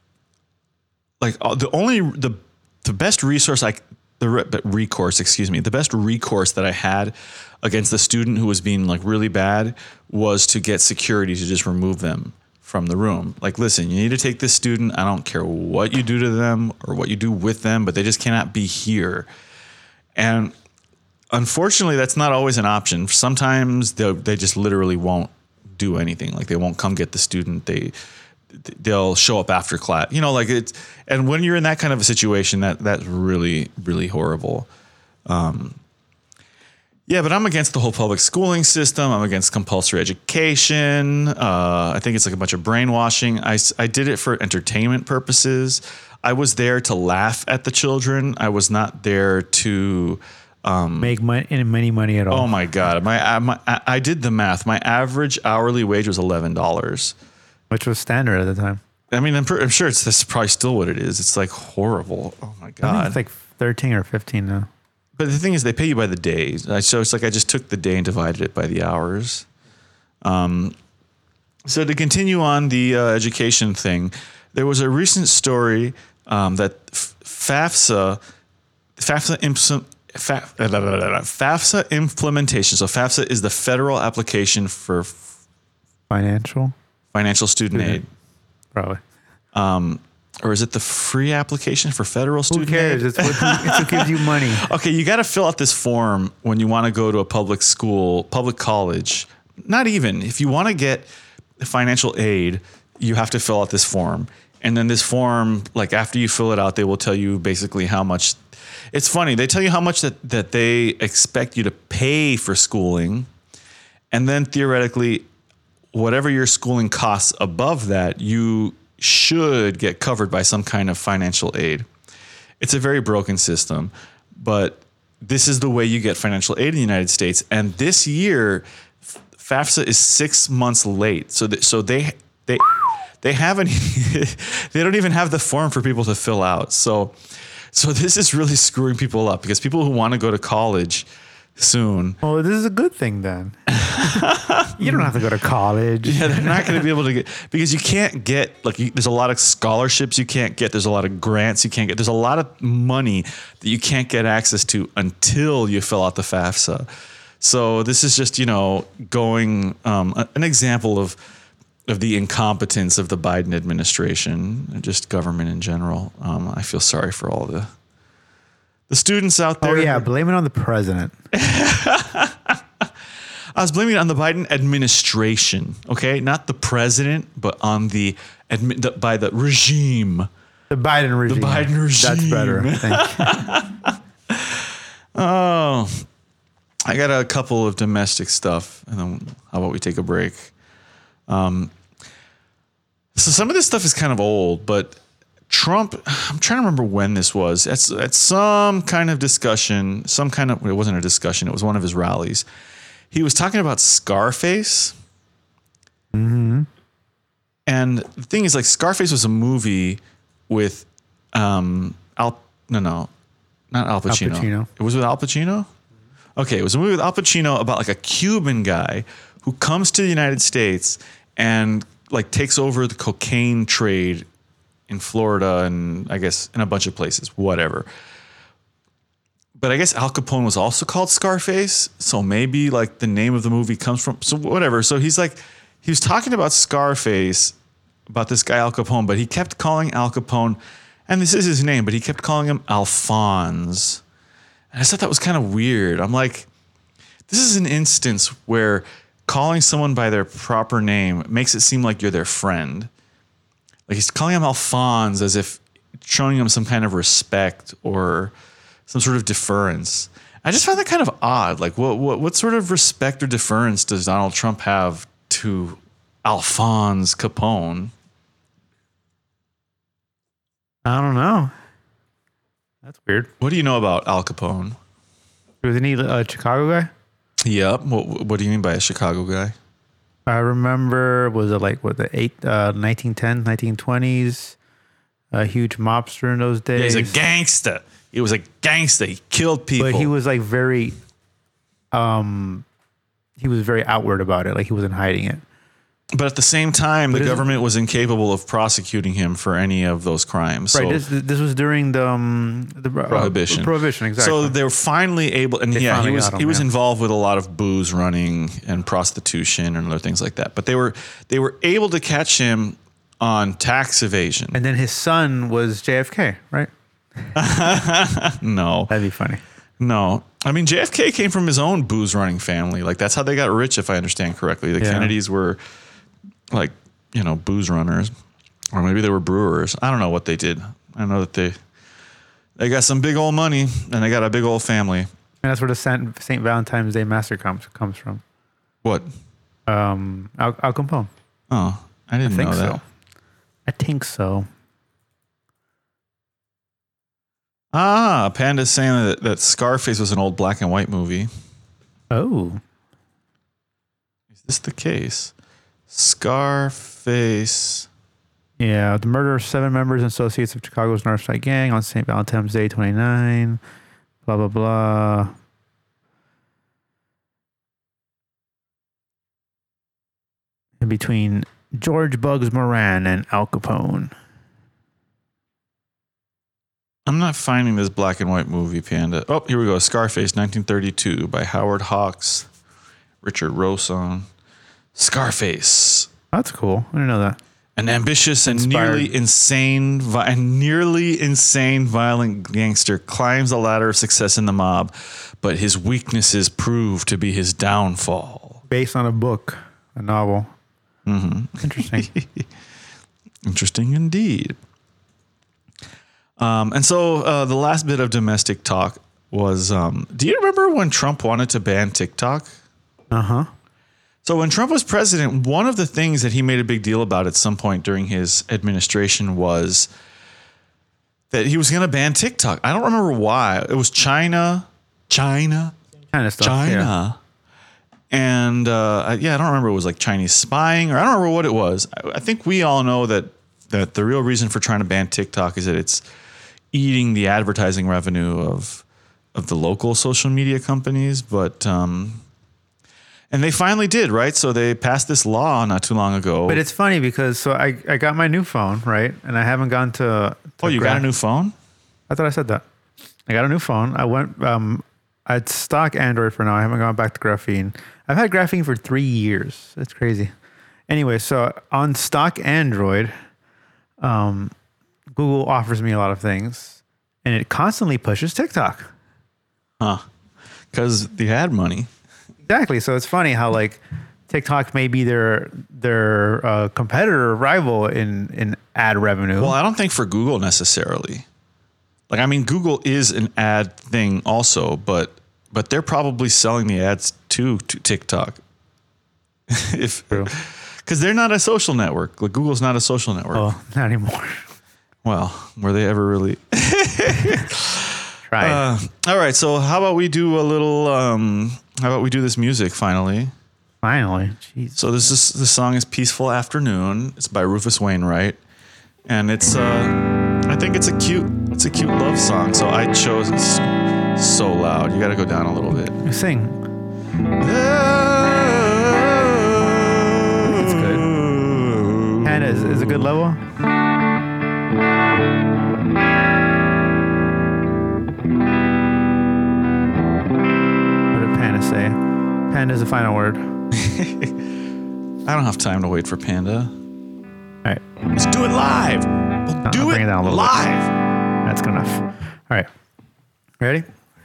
like the only the the best resource I the re, recourse, excuse me, the best recourse that I had against the student who was being like really bad was to get security to just remove them from the room. Like, listen, you need to take this student. I don't care what you do to them or what you do with them, but they just cannot be here. And unfortunately, that's not always an option. Sometimes they they just literally won't do anything. Like they won't come get the student. They they'll show up after class. You know, like it's and when you're in that kind of a situation, that that's really really horrible. Um, Yeah, but I'm against the whole public schooling system. I'm against compulsory education. Uh, I think it's like a bunch of brainwashing. I, I did it for entertainment purposes. I was there to laugh at the children. I was not there to um, make money, any money at all. Oh my God! My, my I did the math. My average hourly wage was eleven dollars, which was standard at the time. I mean, I'm, per, I'm sure it's this is probably still what it is. It's like horrible. Oh my God! I think it's like thirteen or fifteen now. But the thing is, they pay you by the day. So it's like I just took the day and divided it by the hours. Um, so to continue on the uh, education thing, there was a recent story um, that F- FAFSA, FAFSA, impl- Fa- FAFSA implementation. So FAFSA is the federal application for Financial? financial student aid. Probably. Um, or is it the free application for federal Who student cares? aid? It's what, it's what gives you money. Okay, you got to fill out this form when you want to go to a public school, public college. Not even. If you want to get financial aid, you have to fill out this form. And then this form, like after you fill it out, they will tell you basically how much. It's funny. They tell you how much that, that they expect you to pay for schooling. And then theoretically, whatever your schooling costs above that, you should get covered by some kind of financial aid. It's a very broken system, but this is the way you get financial aid in the United States. And this year, FAFSA is six months late. So, th- so they they they haven't they don't even have the form for people to fill out. So, so this is really screwing people up because people who want to go to college soon. Well, this is a good thing then. You don't have to go to college. Yeah, they're not going to be able to get, because you can't get, like, you, there's a lot of scholarships you can't get. There's a lot of grants you can't get. There's a lot of money that you can't get access to until you fill out the FAFSA. So this is just, you know, going, um, a, an example of, of the incompetence of the Biden administration, and just government in general. Um, I feel sorry for all the, the students out there. Oh, yeah. Blame it on the president. I was blaming it on the Biden administration, okay? Not the president, but on the, admi- the by the regime. The Biden regime. The Biden regime. That's better. Thank you. Oh, I got a couple of domestic stuff, and then how about we take a break? Um, so some of this stuff is kind of old, but Trump, I'm trying to remember when this was. At, at some kind of discussion, some kind of, it wasn't a discussion, it was one of his rallies. He was talking about Scarface. Mm-hmm. And the thing is, like, Scarface was a movie with um, Al, no, no, not Al Pacino. Al Pacino. It was with Al Pacino? Okay, it was a movie with Al Pacino about, like, a Cuban guy who comes to the United States and, like, takes over the cocaine trade in Florida and, I guess, in a bunch of places, whatever. But I guess Al Capone was also called Scarface. So maybe like the name of the movie comes from, so whatever. So he's like, he was talking about Scarface, about this guy Al Capone, but he kept calling Al Capone, and this is his name, but he kept calling him Alphonse. And I thought that was kind of weird. I'm like, this is an instance where calling someone by their proper name makes it seem like you're their friend. Like he's calling him Alphonse as if showing him some kind of respect or some sort of deference. I just found that kind of odd. Like, what what what sort of respect or deference does Donald Trump have to Alphonse Capone? I don't know. That's weird. What do you know about Al Capone? Was he a Chicago guy? Yep. What what do you mean by a Chicago guy? I remember, was it like, what, the eight, uh, nineteen tens, nineteen twenties? A huge mobster in those days. Yeah, he's a gangster. He was a gangster. He killed people. But he was like very, um, he was very outward about it. Like he wasn't hiding it. But at the same time, But the isn't- government was incapable of prosecuting him for any of those crimes. Right. So, This this was during the um, the uh, Prohibition. prohibition, exactly. so they were finally able, and They yeah, he finally was got him, he was yeah. involved with a lot of booze running and prostitution and other things like that. But they were they were able to catch him on tax evasion. and then his son was J F K, right? No, That'd be funny. no. I mean, J F K came from his own booze running family. Like that's how they got rich, if I understand correctly. The Yeah. Kennedys were like, you know, booze runners, or maybe they were brewers. I don't know what they did. I know that they they got some big old money and they got a big old family. And that's where the Saint Saint Valentine's Day Massacre comes comes from. What? Um, Al, Al Capone. Oh, I didn't I think know that. so. I think so. Ah, Panda's saying that, that Scarface was an old black and white movie. Oh, Is this the case? Scarface. yeah. The murder of seven members and associates of Chicago's Northside Gang on Saint Valentine's Day twenty-nine. Blah blah blah. between George Bugs Moran and Al Capone. I'm not finding this black and white movie, Panda. Oh, here we go. Scarface, nineteen thirty-two, by Howard Hawks, Richard Roson. Scarface. That's cool. I didn't know that. An ambitious and Inspired. nearly insane, vi- and nearly insane violent gangster climbs the ladder of success in the mob, but his weaknesses prove to be his downfall. Based on a book, a novel. Mm-hmm. Interesting. Interesting indeed. Um, and so uh, the last bit of domestic talk was, um, do you remember when Trump wanted to ban TikTok? Uh-huh. So when Trump was president, one of the things that he made a big deal about at some point during his administration was that he was going to ban TikTok. I don't remember why. It was China, China, Kind of stuff. China. And uh, yeah, I don't remember. It was like Chinese spying, or I don't remember what it was. I, I think we all know that that the real reason for trying to ban TikTok is that it's eating the advertising revenue of of the local social media companies. But um, and they finally did, right? So they passed this law not too long ago. But it's funny because so I, I got my new phone, right? And I haven't gone to, to oh, you gra- got a new phone? I thought I said that. I got a new phone. I went um I'd stock Android for now. I haven't gone back to graphene. I've had graphene for three years. That's crazy. Anyway, so on stock Android, um, Google offers me a lot of things, and it constantly pushes TikTok. Huh. Because the ad money. Exactly. So it's funny how like TikTok may be their their uh, competitor or rival in in ad revenue. Well, I don't think for Google necessarily. Like, I mean, Google is an ad thing also, but but they're probably selling the ads to, to TikTok. if because they're not a social network. Like, Google's not a social network. Oh, not anymore. Well, were they ever really? Try. Uh, all right. So how about we do a little? Um, how about we do this music finally? Finally, jeez. So this is the song is "Peaceful Afternoon." It's by Rufus Wainwright, and it's uh, I think it's a cute it's a cute love song. So I chose it's so loud. You got to go down a little bit. You sing. It's good. Hannah is, is a good level. What did Panda say? Panda's the final word. I don't have time to wait for Panda. All right. Let's do it live. We'll No, do I'll it, bring it down a little bit. live. That's good enough. All right. Ready?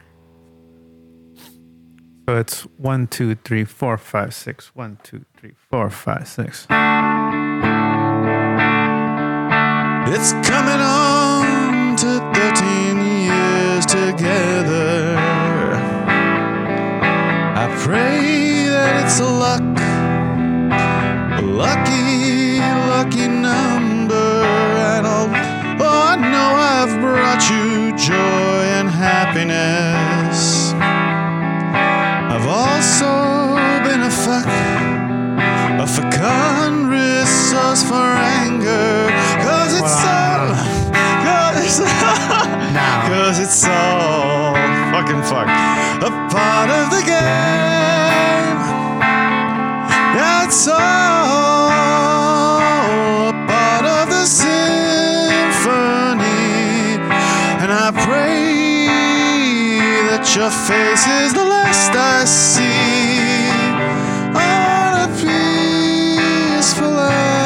So it's one, two, three, four, five, six. One, two, three, four, five, six. It's coming on to thirteen years together. I pray that it's a luck, a lucky, lucky number. And oh, oh, I know I've brought you joy and happiness. I've also been a fuck, a fecund source for anger. Cause it's Wow. all, cause it's all, Now. cause it's all fucking fuck. A part of the game. That's all a part of the symphony. And I pray that your face is the last I see on a peaceful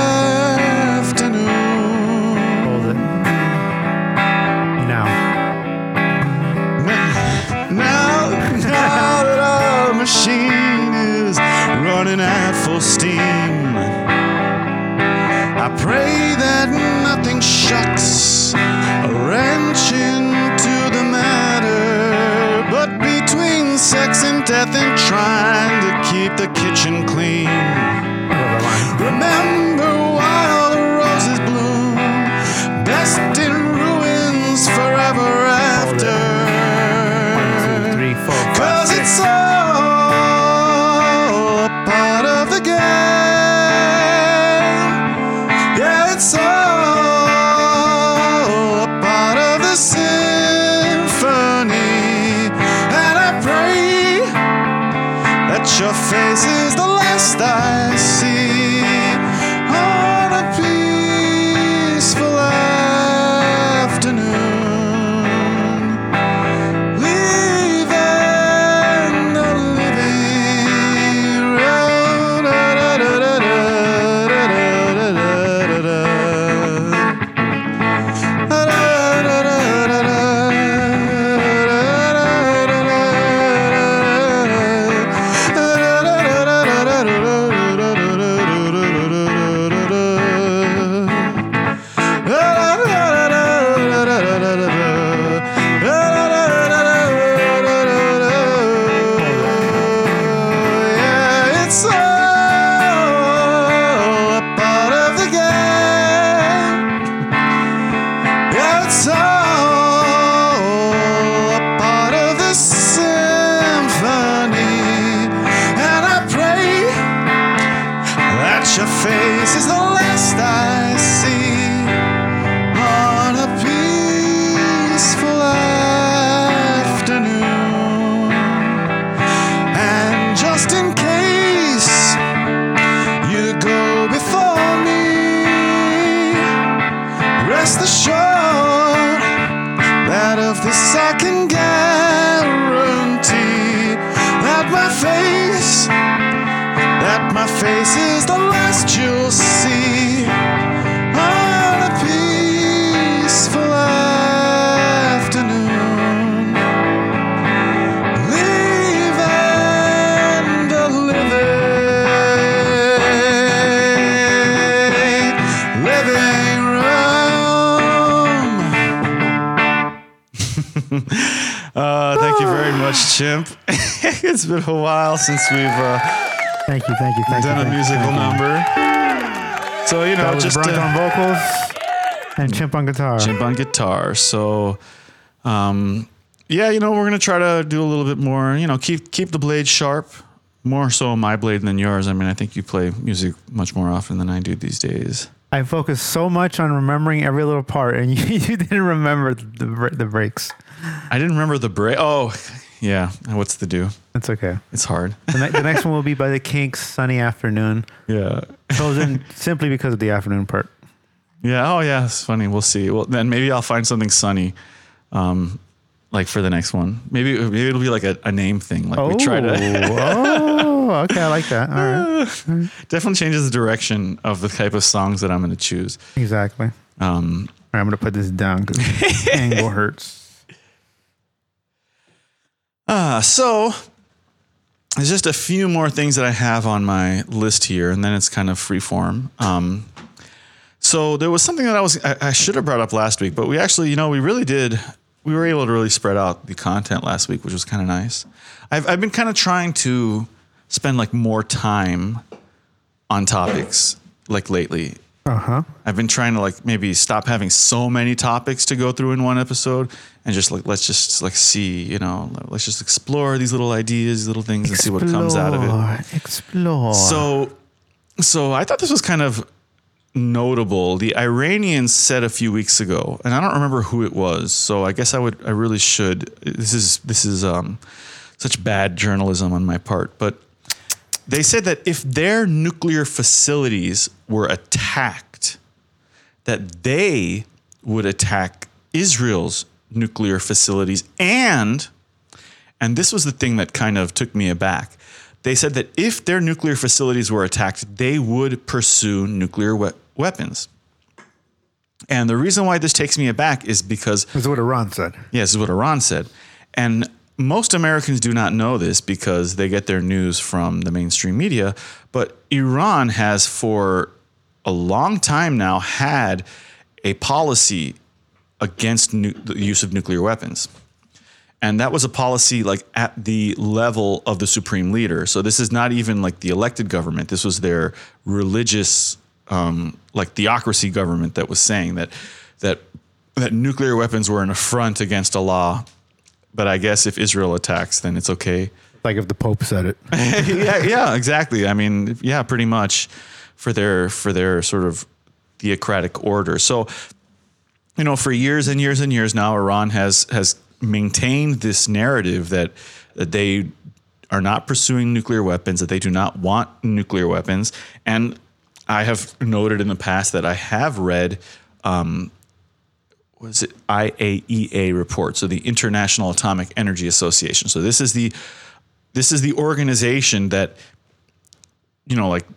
afternoon. Hold it. Now. Now, now that our machine is running at full steam, I pray that nothing shocks a wrench into the matter. But between sex and death and trying to keep the kitchen clean, remember while the roses bloom, best in ruins forever after. One, two, three, four, five, Cause six. it's all a part of the game. Yeah, it's all a part of the symphony. And I pray that your face is the last I see this is the last I see on a peaceful afternoon. And just in case you go before me, rest assured that of this I can guarantee that my face, that my face is the last you'll see on a peaceful afternoon. Leave and a living, living room. uh, thank you very much, Chimp. It's been a while since we've uh, Thank you, thank you, thank done you. a thank musical you, thank you. number. So, you know, That was just Bronk uh, on vocals and Chimp on guitar. Chimp on guitar. So, um, yeah, you know, we're gonna try to do a little bit more. You know, keep keep the blade sharp. More so my blade than yours. I mean, I think you play music much more often than I do these days. I focused so much on remembering every little part, and you, you didn't remember the br- the breaks. I didn't remember the break. Oh, yeah. What's the do? That's okay. It's hard. The, ne- the next one will be by the Kinks, Sunny Afternoon. Yeah. Chosen simply because of the afternoon part. Yeah. Oh, yeah. It's funny. We'll see. Well, then maybe I'll find something sunny, um, like for the next one. Maybe maybe it'll be like a, a name thing. Like Oh, we try to. oh, okay. I like that. All right. Definitely changes the direction of the type of songs that I'm going to choose. Exactly. All Um, right, I'm going to put this down because the angle hurts. uh, so there's just a few more things that I have on my list here, and then it's kind of free form. Um, so there was something that I was I, I should have brought up last week, but we actually, you know, we really did. We were able to really spread out the content last week, which was kind of nice. I've I've been kind of trying to spend like more time on topics like lately. Uh-huh. I've been trying to like maybe stop having so many topics to go through in one episode and just like let's just like see, you know, let's just explore these little ideas, little things and see what comes out of it. Explore. So so I thought this was kind of notable. The Iranians said a few weeks ago, and I don't remember who it was, so I guess I would I really should this is this is um such bad journalism on my part, but they said that if their nuclear facilities were attacked, that they would attack Israel's nuclear facilities. And, and this was the thing that kind of took me aback. They said that if their nuclear facilities were attacked, they would pursue nuclear we- weapons. And the reason why this takes me aback is because This is what Iran said. yeah, this is what Iran said. And most Americans do not know this because they get their news from the mainstream media. But Iran has for a long time now had a policy against nu- the use of nuclear weapons. And that was a policy like at the level of the supreme leader. So this is not even like the elected government. This was their religious, um, like theocracy government that was saying that that that nuclear weapons were an affront against Allah. But I guess if Israel attacks, then it's okay. Like if the Pope said it. yeah, yeah, exactly. I mean, yeah, pretty much for their for their sort of theocratic order. So, you know, for years and years and years now, Iran has has maintained this narrative that that they are not pursuing nuclear weapons, that they do not want nuclear weapons. And I have noted in the past that I have read um, was it I A E A report, so the International Atomic Energy Association. So this is the this is the organization that, you know, like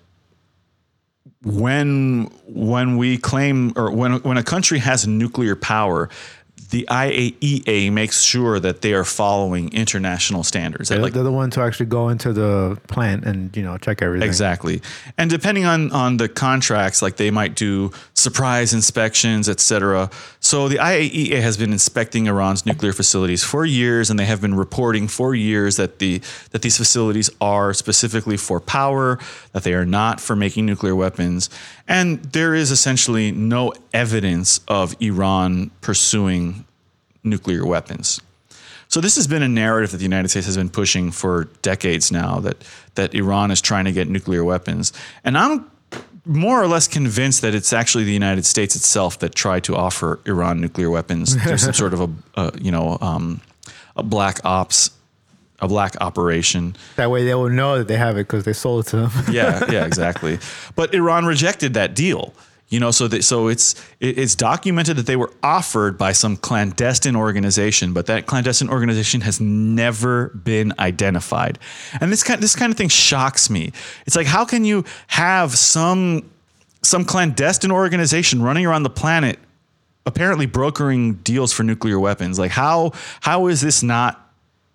when when we claim or when when a country has nuclear power, the I A E A makes sure that they are following international standards. That, They're, like, they're the ones who actually go into the plant and, you know, check everything. exactly. And depending on, on the contracts, like they might do surprise inspections, et cetera. So the I A E A has been inspecting Iran's nuclear facilities for years, and they have been reporting for years that the that these facilities are specifically for power, that they are not for making nuclear weapons. And there is essentially no evidence of Iran pursuing nuclear weapons. So this has been a narrative that the United States has been pushing for decades now, that that Iran is trying to get nuclear weapons. And I'm more or less convinced that it's actually the United States itself that tried to offer Iran nuclear weapons through some sort of a, a you know, um, a black ops, a black operation. That way they will know that they have it because they sold it to them. yeah, yeah, exactly. But Iran rejected that deal. You know, so that so it's it, it's documented that they were offered by some clandestine organization, but that clandestine organization has never been identified. And this kind this kind of thing shocks me. It's like, how can you have some some clandestine organization running around the planet, apparently brokering deals for nuclear weapons? Like, how how is this not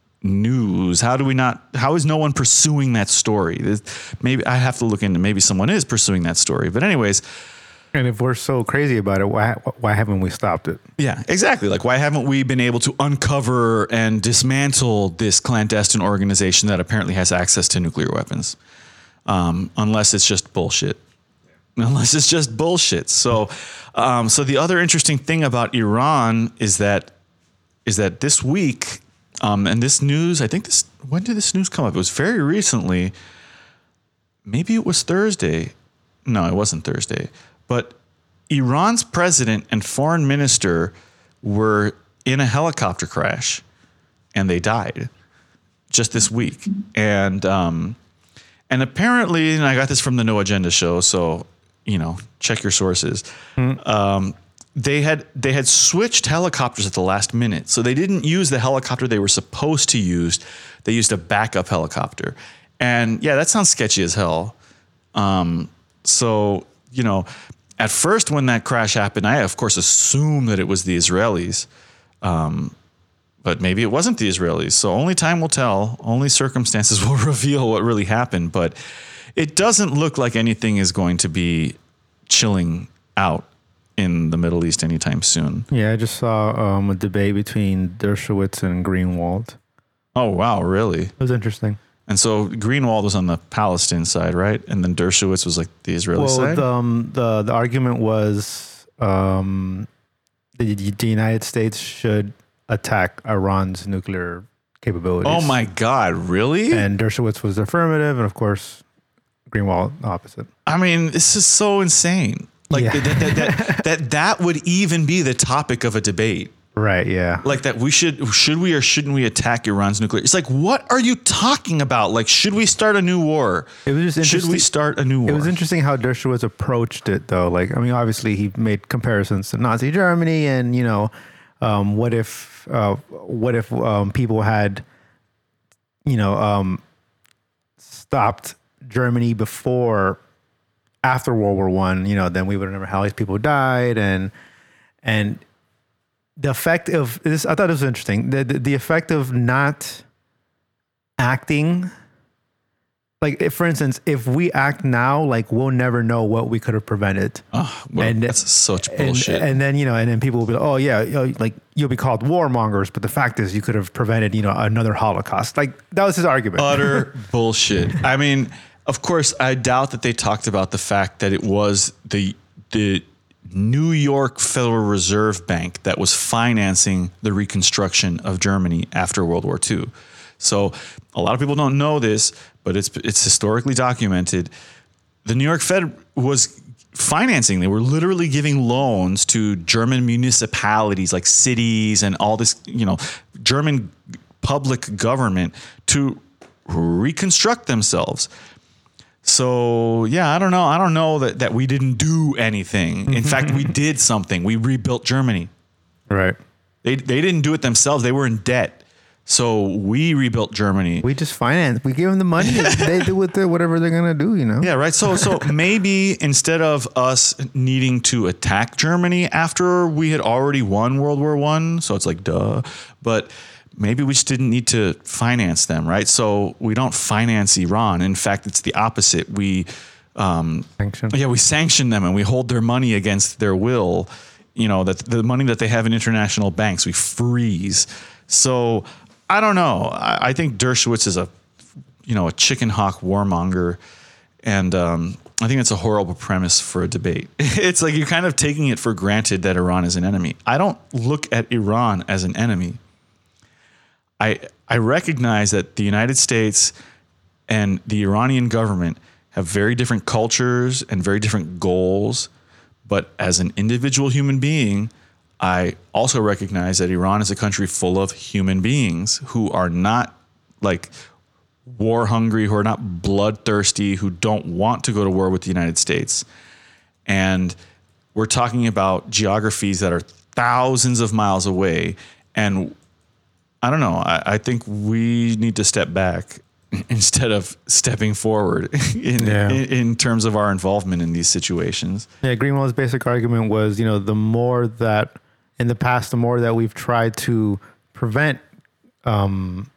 news? How do we not? How is no one pursuing that story? Maybe I have to look into. Maybe someone is pursuing that story. But anyways. And if we're so crazy about it, why why haven't we stopped it? Yeah, exactly. Like, why haven't we been able to uncover and dismantle this clandestine organization that apparently has access to nuclear weapons? Um, unless it's just bullshit. Unless it's just bullshit. So, um, so the other interesting thing about Iran is that is that this week, um, and this news, I think this, when did this news come up? It was very recently. Maybe it was Thursday. No, it wasn't Thursday. But Iran's president and foreign minister were in a helicopter crash, and they died just this week. And um, and apparently, and I got this from the No Agenda show, so you know, check your sources. Mm-hmm. Um, they had they had switched helicopters at the last minute, so they didn't use the helicopter they were supposed to use. They used a backup helicopter, and yeah, that sounds sketchy as hell. Um, so you know. At first, when that crash happened, I, of course, assumed that it was the Israelis. Um, but maybe it wasn't the Israelis. So only time will tell. Only circumstances will reveal what really happened. But it doesn't look like anything is going to be chilling out in the Middle East anytime soon. Yeah, I just saw um, a debate between Dershowitz and Greenwald. Oh, wow, really? It was interesting. And so Greenwald was on the Palestine side, right? And then Dershowitz was like the Israeli well, side? The, um, the the argument was um, the, the United States should attack Iran's nuclear capabilities. Oh, my God. Really? And Dershowitz was affirmative, and of course, Greenwald opposite. I mean, this is so insane. Like yeah. that, that, that, that that would even be the topic of a debate. Right, yeah. Like that we should, should we or shouldn't we attack Iran's nuclear? It's like, what are you talking about? Like, should we start a new war? It was just interesting. Should we start a new war? It was interesting how Dershowitz approached it, though. Like, I mean, obviously he made comparisons to Nazi Germany and, you know, um, what if, uh, what if um, people had, you know, um, stopped Germany before, after World War One, you know, then we would have never had all these people died and, and, the effect of this, I thought it was interesting. The, the, the effect of not acting, like if, for instance, if we act now, like we'll never know what we could have prevented. Oh, well, and that's such bullshit. And, and then, you know, and then people will be like, oh yeah, you know, like you'll be called warmongers, but the fact is you could have prevented, you know, another Holocaust. Like that was his argument. Utter bullshit. I mean, of course, I doubt that they talked about the fact that it was the, the, New York Federal Reserve Bank that was financing the reconstruction of Germany after World War Two. So a lot of people don't know this, but it's it's historically documented. The New York Fed was financing. They were literally giving loans to German municipalities like cities and all this, you know, German public government to reconstruct themselves. So, yeah, I don't know. I don't know that, that we didn't do anything. In fact, we did something. We rebuilt Germany. Right. They they didn't do it themselves. They were in debt. So we rebuilt Germany. We just financed. We give them the money. They do with it, whatever they're going to do, you know? Yeah, right. So so maybe instead of us needing to attack Germany after we had already won World War One, so it's like, duh. But maybe we just didn't need to finance them, right? So we don't finance Iran. In fact, it's the opposite. We um, sanction. Yeah, we sanction them and we hold their money against their will. You know, that the money that they have in international banks, we freeze. So I don't know. I, I think Dershowitz is a, you know, a chicken hawk warmonger, and um, I think it's a horrible premise for a debate. It's like you're kind of taking it for granted that Iran is an enemy. I don't look at Iran as an enemy. I I recognize that the United States and the Iranian government have very different cultures and very different goals. But as an individual human being, I also recognize that Iran is a country full of human beings who are not like war hungry, who are not bloodthirsty, who don't want to go to war with the United States. And we're talking about geographies that are thousands of miles away. And I don't know, I, I think we need to step back instead of stepping forward in, Yeah. in, in terms of our involvement in these situations. Yeah, Greenwald's basic argument was, you know, the more that in the past, the more that we've tried to prevent um,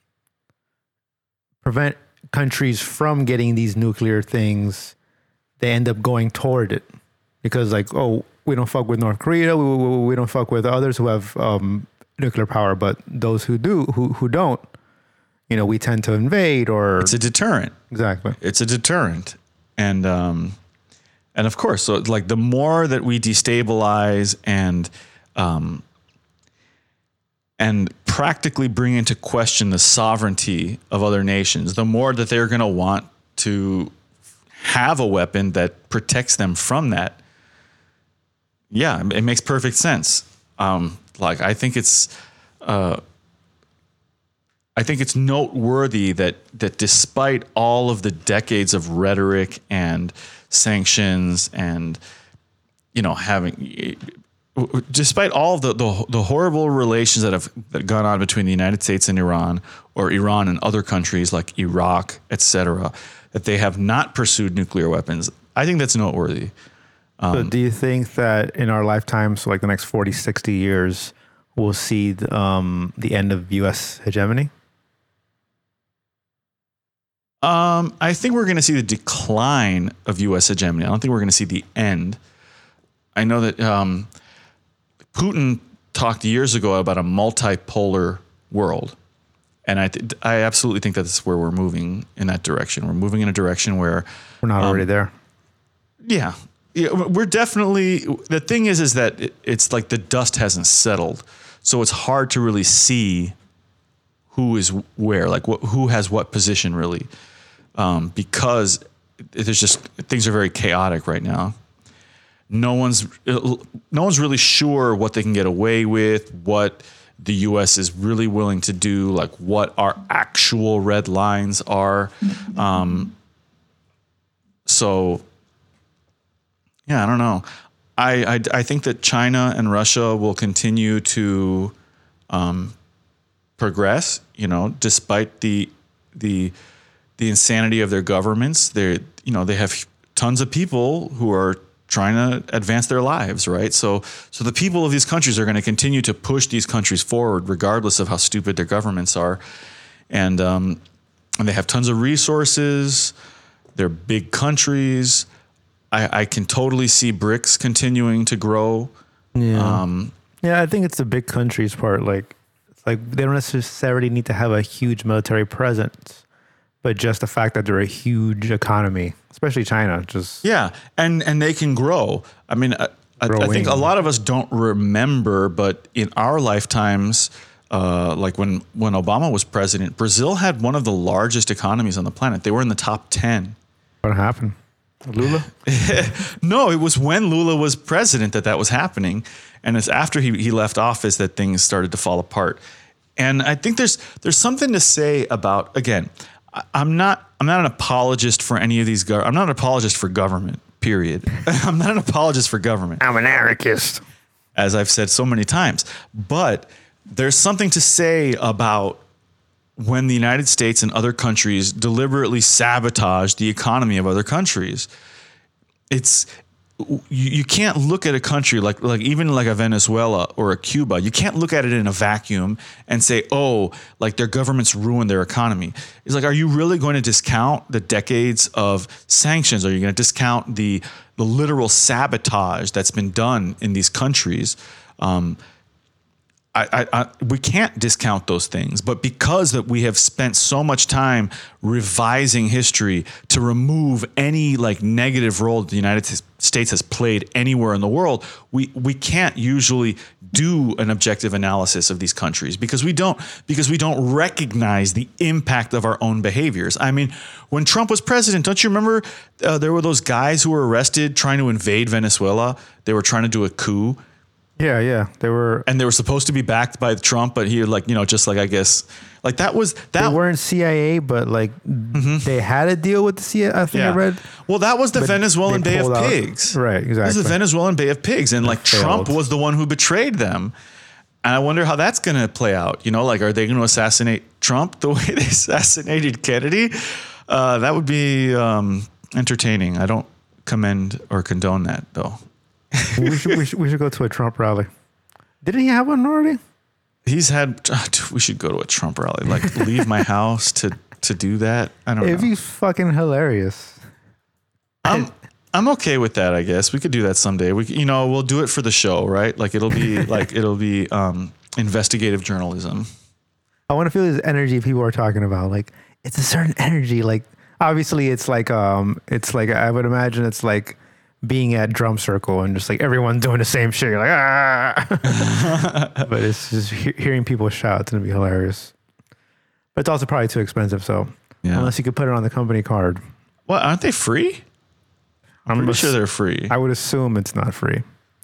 prevent countries from getting these nuclear things, they end up going toward it because, like, oh, we don't fuck with North Korea, we, we, we don't fuck with others who have um, nuclear power, but those who do, who who don't, you know, we tend to invade or It's a deterrent. exactly. It's a deterrent. And, um, and of course, so like the more that we destabilize and, um, and practically bring into question the sovereignty of other nations, the more that they're going to want to have a weapon that protects them from that. Yeah, it makes perfect sense. Um, like I think it's, uh, I think it's noteworthy that that despite all of the decades of rhetoric and sanctions and, you know, having, despite all of the, the, the horrible relations that have that have gone on between the United States and Iran, or Iran and other countries like Iraq, et cetera, that they have not pursued nuclear weapons. I think that's noteworthy. So do you think that in our lifetime, so like the next forty, sixty years, we'll see the, um, the end of U S hegemony? Um, I think we're going to see the decline of U S hegemony. I don't think we're going to see the end. I know that um, Putin talked years ago about a multipolar world. And I th- I absolutely think that's where we're moving in that direction. We're moving in a direction where... We're not um, already there. Yeah. Yeah, we're definitely... The thing is, is that it, it's like the dust hasn't settled. So it's hard to really see who is where, like what, who has what position really. Um, because there's just... Things are very chaotic right now. No one's no one's really sure what they can get away with, what the U S is really willing to do, like what our actual red lines are. Um, so, yeah, I don't know. I, I, I think that China and Russia will continue to um, progress, you know, despite the the the insanity of their governments. They you know they have tons of people who are trying to advance their lives, right? So, so the people of these countries are going to continue to push these countries forward, regardless of how stupid their governments are, and um, and they have tons of resources. They're big countries. I, I can totally see BRICS continuing to grow. Yeah, Um, yeah. I think it's the big countries part. Like, it's like they don't necessarily need to have a huge military presence, but just the fact that they're a huge economy, especially China, just Yeah, and and they can grow. I mean, I, I, I think a Growing. lot of us don't remember, but in our lifetimes, uh, like when when Obama was president, Brazil had one of the largest economies on the planet. They were in the top ten. what happened. Lula? No, it was when Lula was president that that was happening, and it's after he he left office that things started to fall apart. And I think there's there's something to say about, again, I- I'm not I'm not an apologist for any of these. Gov- I'm not an apologist for government. Period. I'm not an apologist for government, I'm an anarchist. as I've said so many times. But there's something to say about when the United States and other countries deliberately sabotage the economy of other countries. It's you, you can't look at a country like like even like a Venezuela or a Cuba. You can't look at it in a vacuum and say, oh, like their governments ruined their economy. It's like, are you really going to discount the decades of sanctions? Are you going to discount the the literal sabotage that's been done in these countries? Um, I, I, I, we can't discount those things, but because that we have spent so much time revising history to remove any like negative role that the United States has played anywhere in the world, we we can't usually do an objective analysis of these countries because we don't because we don't recognize the impact of our own behaviors. I mean, when Trump was president, don't you remember uh, there were those guys who were arrested trying to invade Venezuela? They were trying to do a coup. Yeah, yeah, they were, and they were supposed to be backed by Trump, but he like, you know, just like, I guess, like that was that. They weren't C I A, but like mm-hmm. they had a deal with the C I A. I think yeah. I read. Well, that was the but Venezuelan Bay of out. Pigs, right? Exactly. This is the Venezuelan Bay of Pigs, and like failed. Trump was the one who betrayed them. And I wonder how that's going to play out. You know, like, are they going to assassinate Trump the way they assassinated Kennedy? Uh, that would be um, entertaining. I don't commend or condone that, though. we should we should we should go to a Trump rally. Didn't he have one already? He's had. We should go to a Trump rally. Like, leave my house to to do that. I don't It'd know. be fucking hilarious. I'm I'm okay with that. I guess we could do that someday. We, you know, we'll do it for the show, right? Like, it'll be like it'll be um, investigative journalism. I want to feel this energy people are talking about. Like, it's a certain energy. Like, obviously, it's like um, it's like I would imagine it's like being at drum circle and just like everyone doing the same shit. You're like, ah, but it's just he- hearing people shout. It's gonna be hilarious. But it's also probably too expensive. So Yeah. unless you could put it on the company card, What, aren't they free? I'm pretty ass- sure they're free. I would assume it's not free.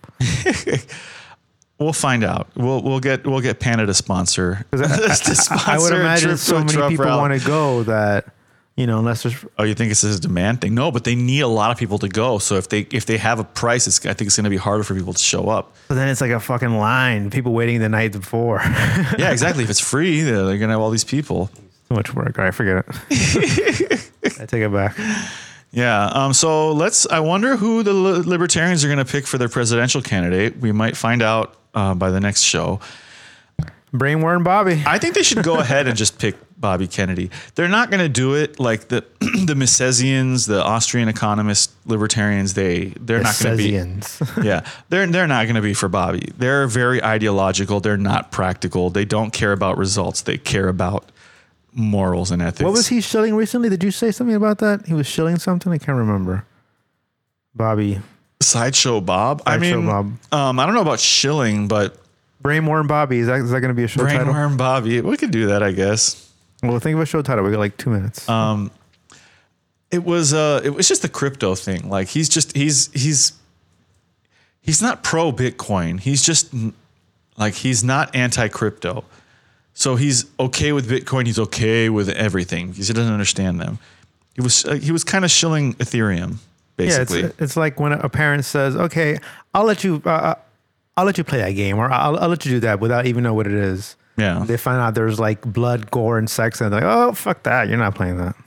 We'll find out. We'll we'll get we'll get Panda to sponsor. I, to I, I would sponsor a imagine trip so to a many Trump people rally. want to go that, you know, unless there's Oh, you think it's a demand thing? No, but they need a lot of people to go. So if they if they have a price, it's, I think it's going to be harder for people to show up. but then it's like a fucking line. People waiting the night before. Yeah, exactly. If it's free, they're, they're going to have all these people. Too much work. All right, forget it. I take it back. Yeah. Um. So let's. I wonder who the li- Libertarians are going to pick for their presidential candidate. We might find out uh, by the next show. Brainworm Bobby. I think they should go ahead and just pick Bobby Kennedy. They're not going to do it like the the Misesians, the Austrian economist libertarians. They they're not going to be. Misesians. Yeah, they're they're not going to be for Bobby. They're very ideological. They're not practical. They don't care about results. They care about morals and ethics. What was he shilling recently? Did you say something about that? He was shilling something? I can't remember. Bobby. Sideshow Bob. I Sideshow mean, Bob. Um, I don't know about shilling, but Brainworm Bobby. Is that is that going to be a show title? Brainworm Bobby. We could do that, I guess. Well, think of a show title. We got like two minutes. Um, it was uh, it was just the crypto thing. Like he's just he's he's he's not pro Bitcoin. He's just like he's not anti crypto. So he's okay with Bitcoin. He's okay with everything because he doesn't understand them. He was uh, he was kind of shilling Ethereum, basically. Yeah, it's, it's like when a parent says, "Okay, I'll let you, uh, I'll let you play that game, or I'll, I'll let you do that without even know what it is." Yeah. They find out there's like blood, gore, and sex, and they're like, "Oh, fuck that! You're not playing that."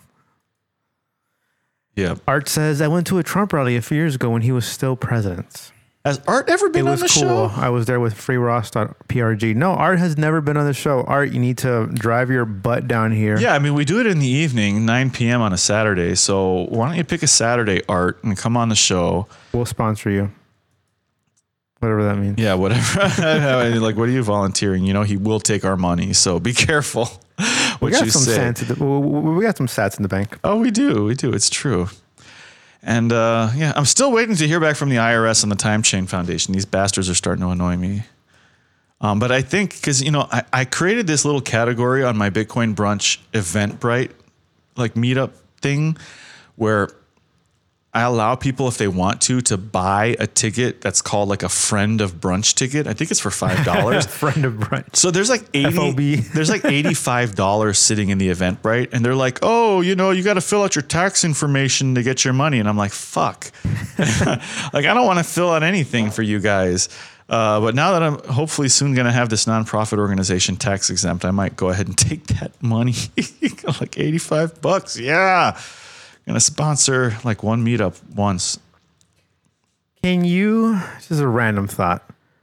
Yeah. Art says, "I went to a Trump rally a few years ago when he was still president. Has Art ever been It on was the cool. show? I was there with freeross.prg. No, Art has never been on the show. Art, you need to drive your butt down here. Yeah, I mean, we do it in the evening, nine p.m. on a Saturday. So why don't you pick a Saturday, Art, and come on the show? We'll sponsor you. Whatever that means. Yeah, whatever. I mean, like, what are you volunteering? You know, he will take our money, so be careful what We got you some say. sats. in the- we- we we got some sats in the bank. Oh, we do. We do. It's true. And uh, yeah, I'm still waiting to hear back from the I R S and the Time Chain Foundation. These bastards are starting to annoy me. Um, but I think because, you know, I, I created this little category on my Bitcoin brunch Eventbrite, like meetup thing, where I allow people, if they want to, to buy a ticket that's called like a friend of brunch ticket. I think it's for five dollars. Friend of brunch. So there's like eighty, F O B. there's like eighty-five dollars sitting in the Eventbrite, and they're like, "Oh, you know, you got to fill out your tax information to get your money." And I'm like, "Fuck!" Like, I don't want to fill out anything for you guys. Uh, but now that I'm hopefully soon going to have this nonprofit organization tax exempt, I might go ahead and take that money, like eighty-five bucks. Yeah, gonna sponsor like one meetup once. Can you, this is a random thought.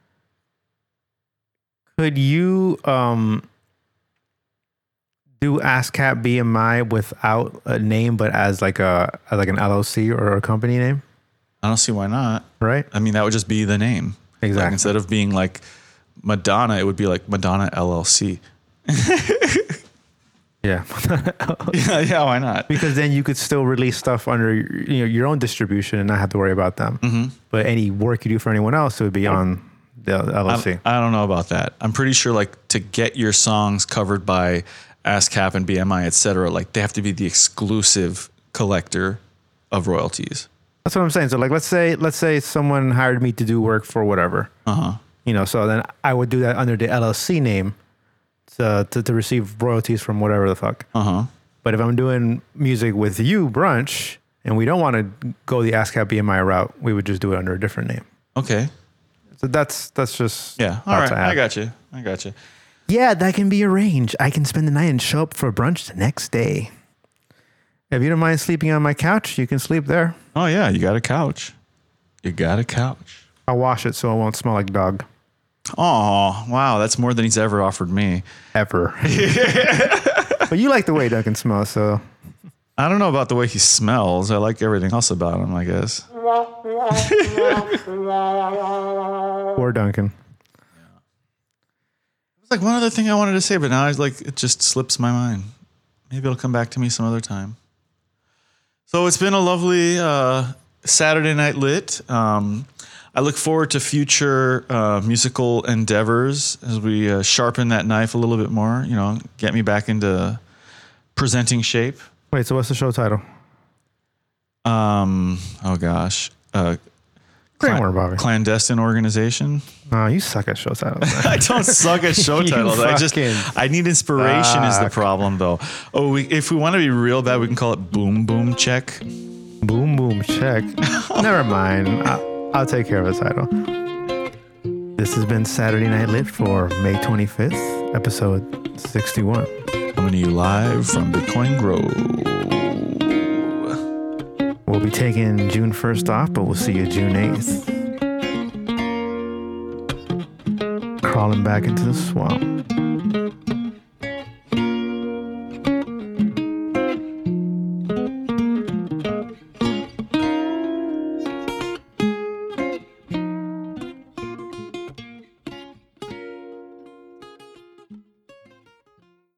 Could you um, do ASCAP B M I without a name, but as like a as like an L L C or a company name, I don't see why not. right? I mean, that would just be the name. Exactly. Like, instead of being like Madonna, it would be like Madonna L L C. Yeah. yeah, yeah, why not? Because then you could still release stuff under you know your own distribution and not have to worry about them. Mm-hmm. But any work you do for anyone else, it would be on the L L C. I, I don't know about that. I'm pretty sure like to get your songs covered by ASCAP and B M I, et cetera, like they have to be the exclusive collector of royalties. That's what I'm saying. So like let's say let's say someone hired me to do work for whatever. Uh-huh. You know, so then I would do that under the L L C name to to, to receive royalties from whatever the fuck. Uh-huh. But if I'm doing music with you, Brunch, and we don't want to go the ASCAP B M I route, we would just do it under a different name. Okay. So that's that's just Yeah. All right. I, I got you. I got you. Yeah, that can be arranged. I can spend the night and show up for brunch the next day. If you don't mind sleeping on my couch, you can sleep there. Oh yeah, you got a couch. You got a couch. I'll wash it so it won't smell like dog. Oh, wow. That's more than he's ever offered me. Ever. But you like the way Duncan smells, so. I don't know about the way he smells. I like everything else about him, I guess. Poor Duncan. There's like one other thing I wanted to say, but now it's like it just slips my mind. Maybe it'll come back to me some other time. So it's been a lovely uh, Saturday Night Lit. Um, I look forward to future uh, musical endeavors as we uh, sharpen that knife a little bit more. You know, get me back into presenting shape. Wait, so what's the show title? Um. Oh gosh. Uh, Great work, Bobby. Clandestine organization. Oh, you suck at show titles. I don't suck at show You titles. I just fucking I need inspiration is the suck. problem though. Oh, we, if we want to be real bad, we can call it Boom Boom Check. Boom, boom, check. Never mind. I'll, I'll take care of the title. This has been Saturday Night Lit for May twenty-fifth, episode sixty-one. Coming to you live from Bitcoin Grove. We'll be taking June first off, but we'll see you June eighth. Crawling back into the swamp.